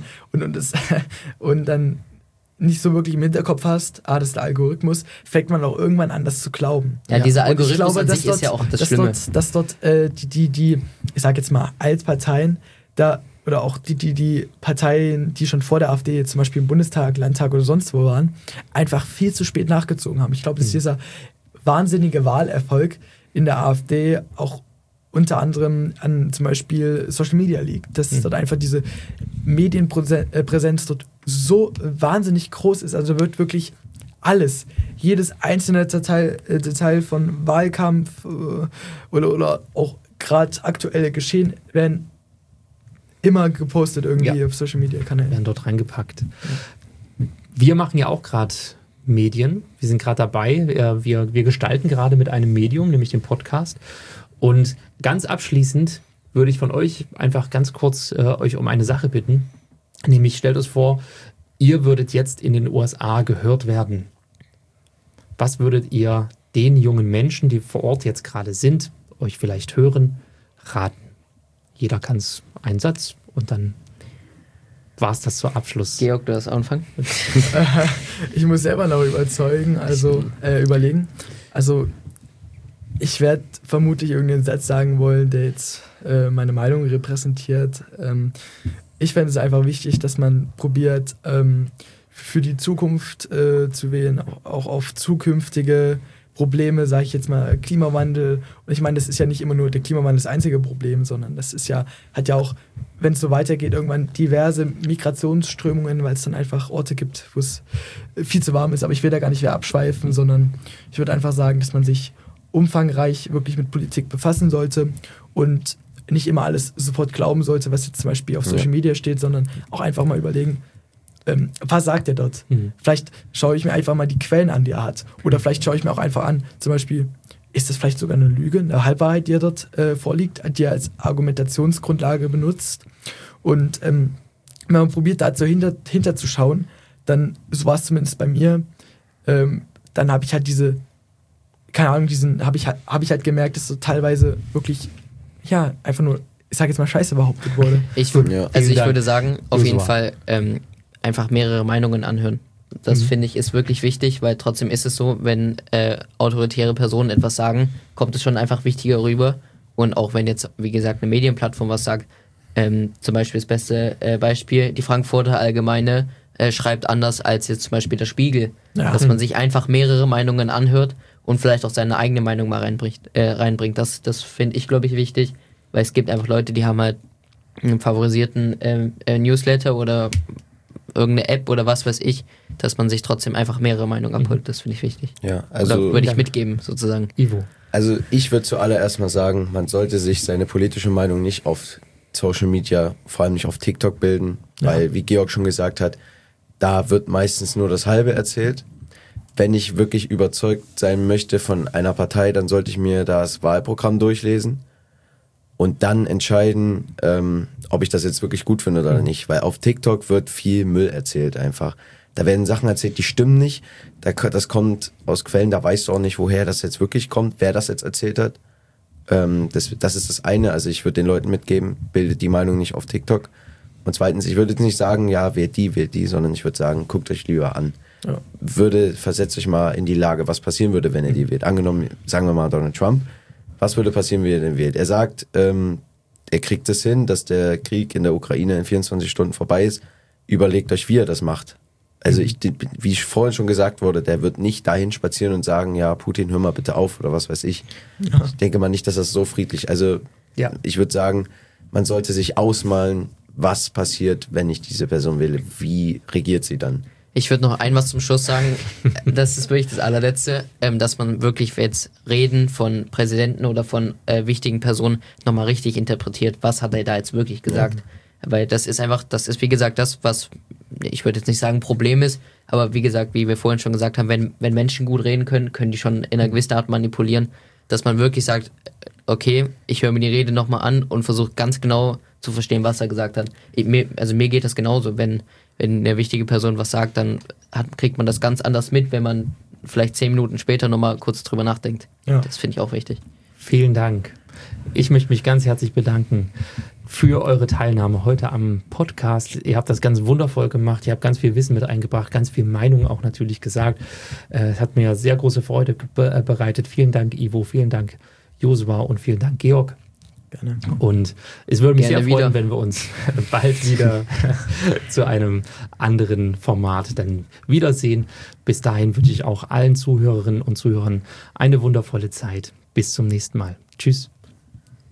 und dann nicht so wirklich im Hinterkopf hast, das ist der Algorithmus, fängt man auch irgendwann an, das zu glauben. Ja, dieser Algorithmus an sich ist ja auch das Schlimme. Dass dort die ich sag jetzt mal, Altparteien, da oder auch die Parteien, die schon vor der AfD zum Beispiel im Bundestag, Landtag oder sonst wo waren, einfach viel zu spät nachgezogen haben. Ich glaube, das ist dieser wahnsinnige Wahlerfolg in der AfD auch unter anderem an zum Beispiel Social Media liegt, dass dort einfach diese Medienpräsenz dort so wahnsinnig groß ist. Also wird wirklich alles, jedes einzelne Detail von Wahlkampf oder auch gerade aktuelle Geschehen werden immer gepostet irgendwie auf Social Media Kanälen. Werden dort reingepackt. Wir machen ja auch gerade Medien. Wir sind gerade dabei. Wir gestalten gerade mit einem Medium, nämlich dem Podcast. Und ganz abschließend würde ich von euch einfach ganz kurz euch um eine Sache bitten. Nämlich stellt euch vor, ihr würdet jetzt in den USA gehört werden. Was würdet ihr den jungen Menschen, die vor Ort jetzt gerade sind, euch vielleicht hören, raten? Jeder kann es einen Satz und dann war es das zum Abschluss. Georg, du hast anfangen. Ich muss selber noch überlegen. Also ich werde vermutlich irgendeinen Satz sagen wollen, der jetzt meine Meinung repräsentiert. Ich fände es einfach wichtig, dass man probiert, für die Zukunft zu wählen, auch auf zukünftige Probleme, sage ich jetzt mal, Klimawandel. Und ich meine, das ist ja nicht immer nur der Klimawandel das einzige Problem, sondern das ist ja, hat ja auch, wenn es so weitergeht, irgendwann diverse Migrationsströmungen, weil es dann einfach Orte gibt, wo es viel zu warm ist. Aber ich will da gar nicht mehr abschweifen, sondern ich würde einfach sagen, dass man sich umfangreich wirklich mit Politik befassen sollte und nicht immer alles sofort glauben sollte, was jetzt zum Beispiel auf Social Media steht, sondern auch einfach mal überlegen, was sagt er dort? Vielleicht schaue ich mir einfach mal die Quellen an, die er hat. Oder vielleicht schaue ich mir auch einfach an, zum Beispiel, ist das vielleicht sogar eine Lüge, eine Halbwahrheit, die er dort vorliegt, die er als Argumentationsgrundlage benutzt. Und wenn man probiert, da so hinter zu schauen, dann, so war es zumindest bei mir, dann habe ich halt habe ich halt gemerkt, dass so teilweise wirklich, ja, einfach nur, ich sage jetzt mal, Scheiße behauptet wurde. Ich würde sagen, auf jeden Fall einfach mehrere Meinungen anhören. Das finde ich ist wirklich wichtig, weil trotzdem ist es so, wenn autoritäre Personen etwas sagen, kommt es schon einfach wichtiger rüber. Und auch wenn jetzt, wie gesagt, eine Medienplattform was sagt, zum Beispiel das beste Beispiel, die Frankfurter Allgemeine schreibt anders als jetzt zum Beispiel der Spiegel. Ja. Dass man sich einfach mehrere Meinungen anhört und vielleicht auch seine eigene Meinung mal reinbringt. Das finde ich, glaube ich, wichtig, weil es gibt einfach Leute, die haben halt einen favorisierten Newsletter oder irgendeine App oder was weiß ich, dass man sich trotzdem einfach mehrere Meinungen abholt. Das finde ich wichtig. Ja, also oder würde ich mitgeben, sozusagen. Ivo. Also ich würde zuallererst mal sagen, man sollte sich seine politische Meinung nicht auf Social Media, vor allem nicht auf TikTok bilden, weil, wie Georg schon gesagt hat, da wird meistens nur das Halbe erzählt. Wenn ich wirklich überzeugt sein möchte von einer Partei, dann sollte ich mir das Wahlprogramm durchlesen und dann entscheiden, ob ich das jetzt wirklich gut finde oder nicht. Weil auf TikTok wird viel Müll erzählt einfach. Da werden Sachen erzählt, die stimmen nicht. Das kommt aus Quellen, da weißt du auch nicht, woher das jetzt wirklich kommt, wer das jetzt erzählt hat. Das ist das eine. Also ich würde den Leuten mitgeben, bildet die Meinung nicht auf TikTok. Und zweitens, ich würde jetzt nicht sagen, ja, wählt die, sondern ich würde sagen, guckt euch lieber an. Ja. Versetzt euch mal in die Lage, was passieren würde, wenn er die wählt. Angenommen, sagen wir mal Donald Trump. Was würde passieren, wenn er den wählt? Er sagt, er kriegt es hin, dass der Krieg in der Ukraine in 24 Stunden vorbei ist. Überlegt euch, wie er das macht. Also wie vorhin schon gesagt wurde, der wird nicht dahin spazieren und sagen, ja, Putin, hör mal bitte auf oder was weiß ich. Ja. Ich denke mal nicht, dass das so friedlich, also ich würde sagen, man sollte sich ausmalen, was passiert, wenn ich diese Person wähle. Wie regiert sie dann? Ich würde noch was zum Schluss sagen, das ist wirklich das allerletzte, dass man wirklich jetzt Reden von Präsidenten oder von wichtigen Personen nochmal richtig interpretiert. Was hat er da jetzt wirklich gesagt? Weil das ist wie gesagt das, was, ich würde jetzt nicht sagen Problem ist, aber wie gesagt, wie wir vorhin schon gesagt haben, wenn Menschen gut reden können, können die schon in einer gewissen Art manipulieren, dass man wirklich sagt, okay, ich höre mir die Rede nochmal an und versuche ganz genau zu verstehen, was er gesagt hat. Mir geht das genauso, wenn eine wichtige Person was sagt, dann kriegt man das ganz anders mit, wenn man vielleicht 10 Minuten später nochmal kurz drüber nachdenkt. Ja. Das finde ich auch wichtig. Vielen Dank. Ich möchte mich ganz herzlich bedanken für eure Teilnahme heute am Podcast. Ihr habt das ganz wundervoll gemacht. Ihr habt ganz viel Wissen mit eingebracht, ganz viel Meinung auch natürlich gesagt. Es hat mir sehr große Freude bereitet. Vielen Dank, Ivo. Vielen Dank, Josua. Und vielen Dank, Georg. Gerne. Und es würde mich Gerne sehr freuen, wieder. wenn wir uns bald wieder zu einem anderen Format dann wiedersehen. Bis dahin wünsche ich auch allen Zuhörerinnen und Zuhörern eine wundervolle Zeit. Bis zum nächsten Mal. Tschüss.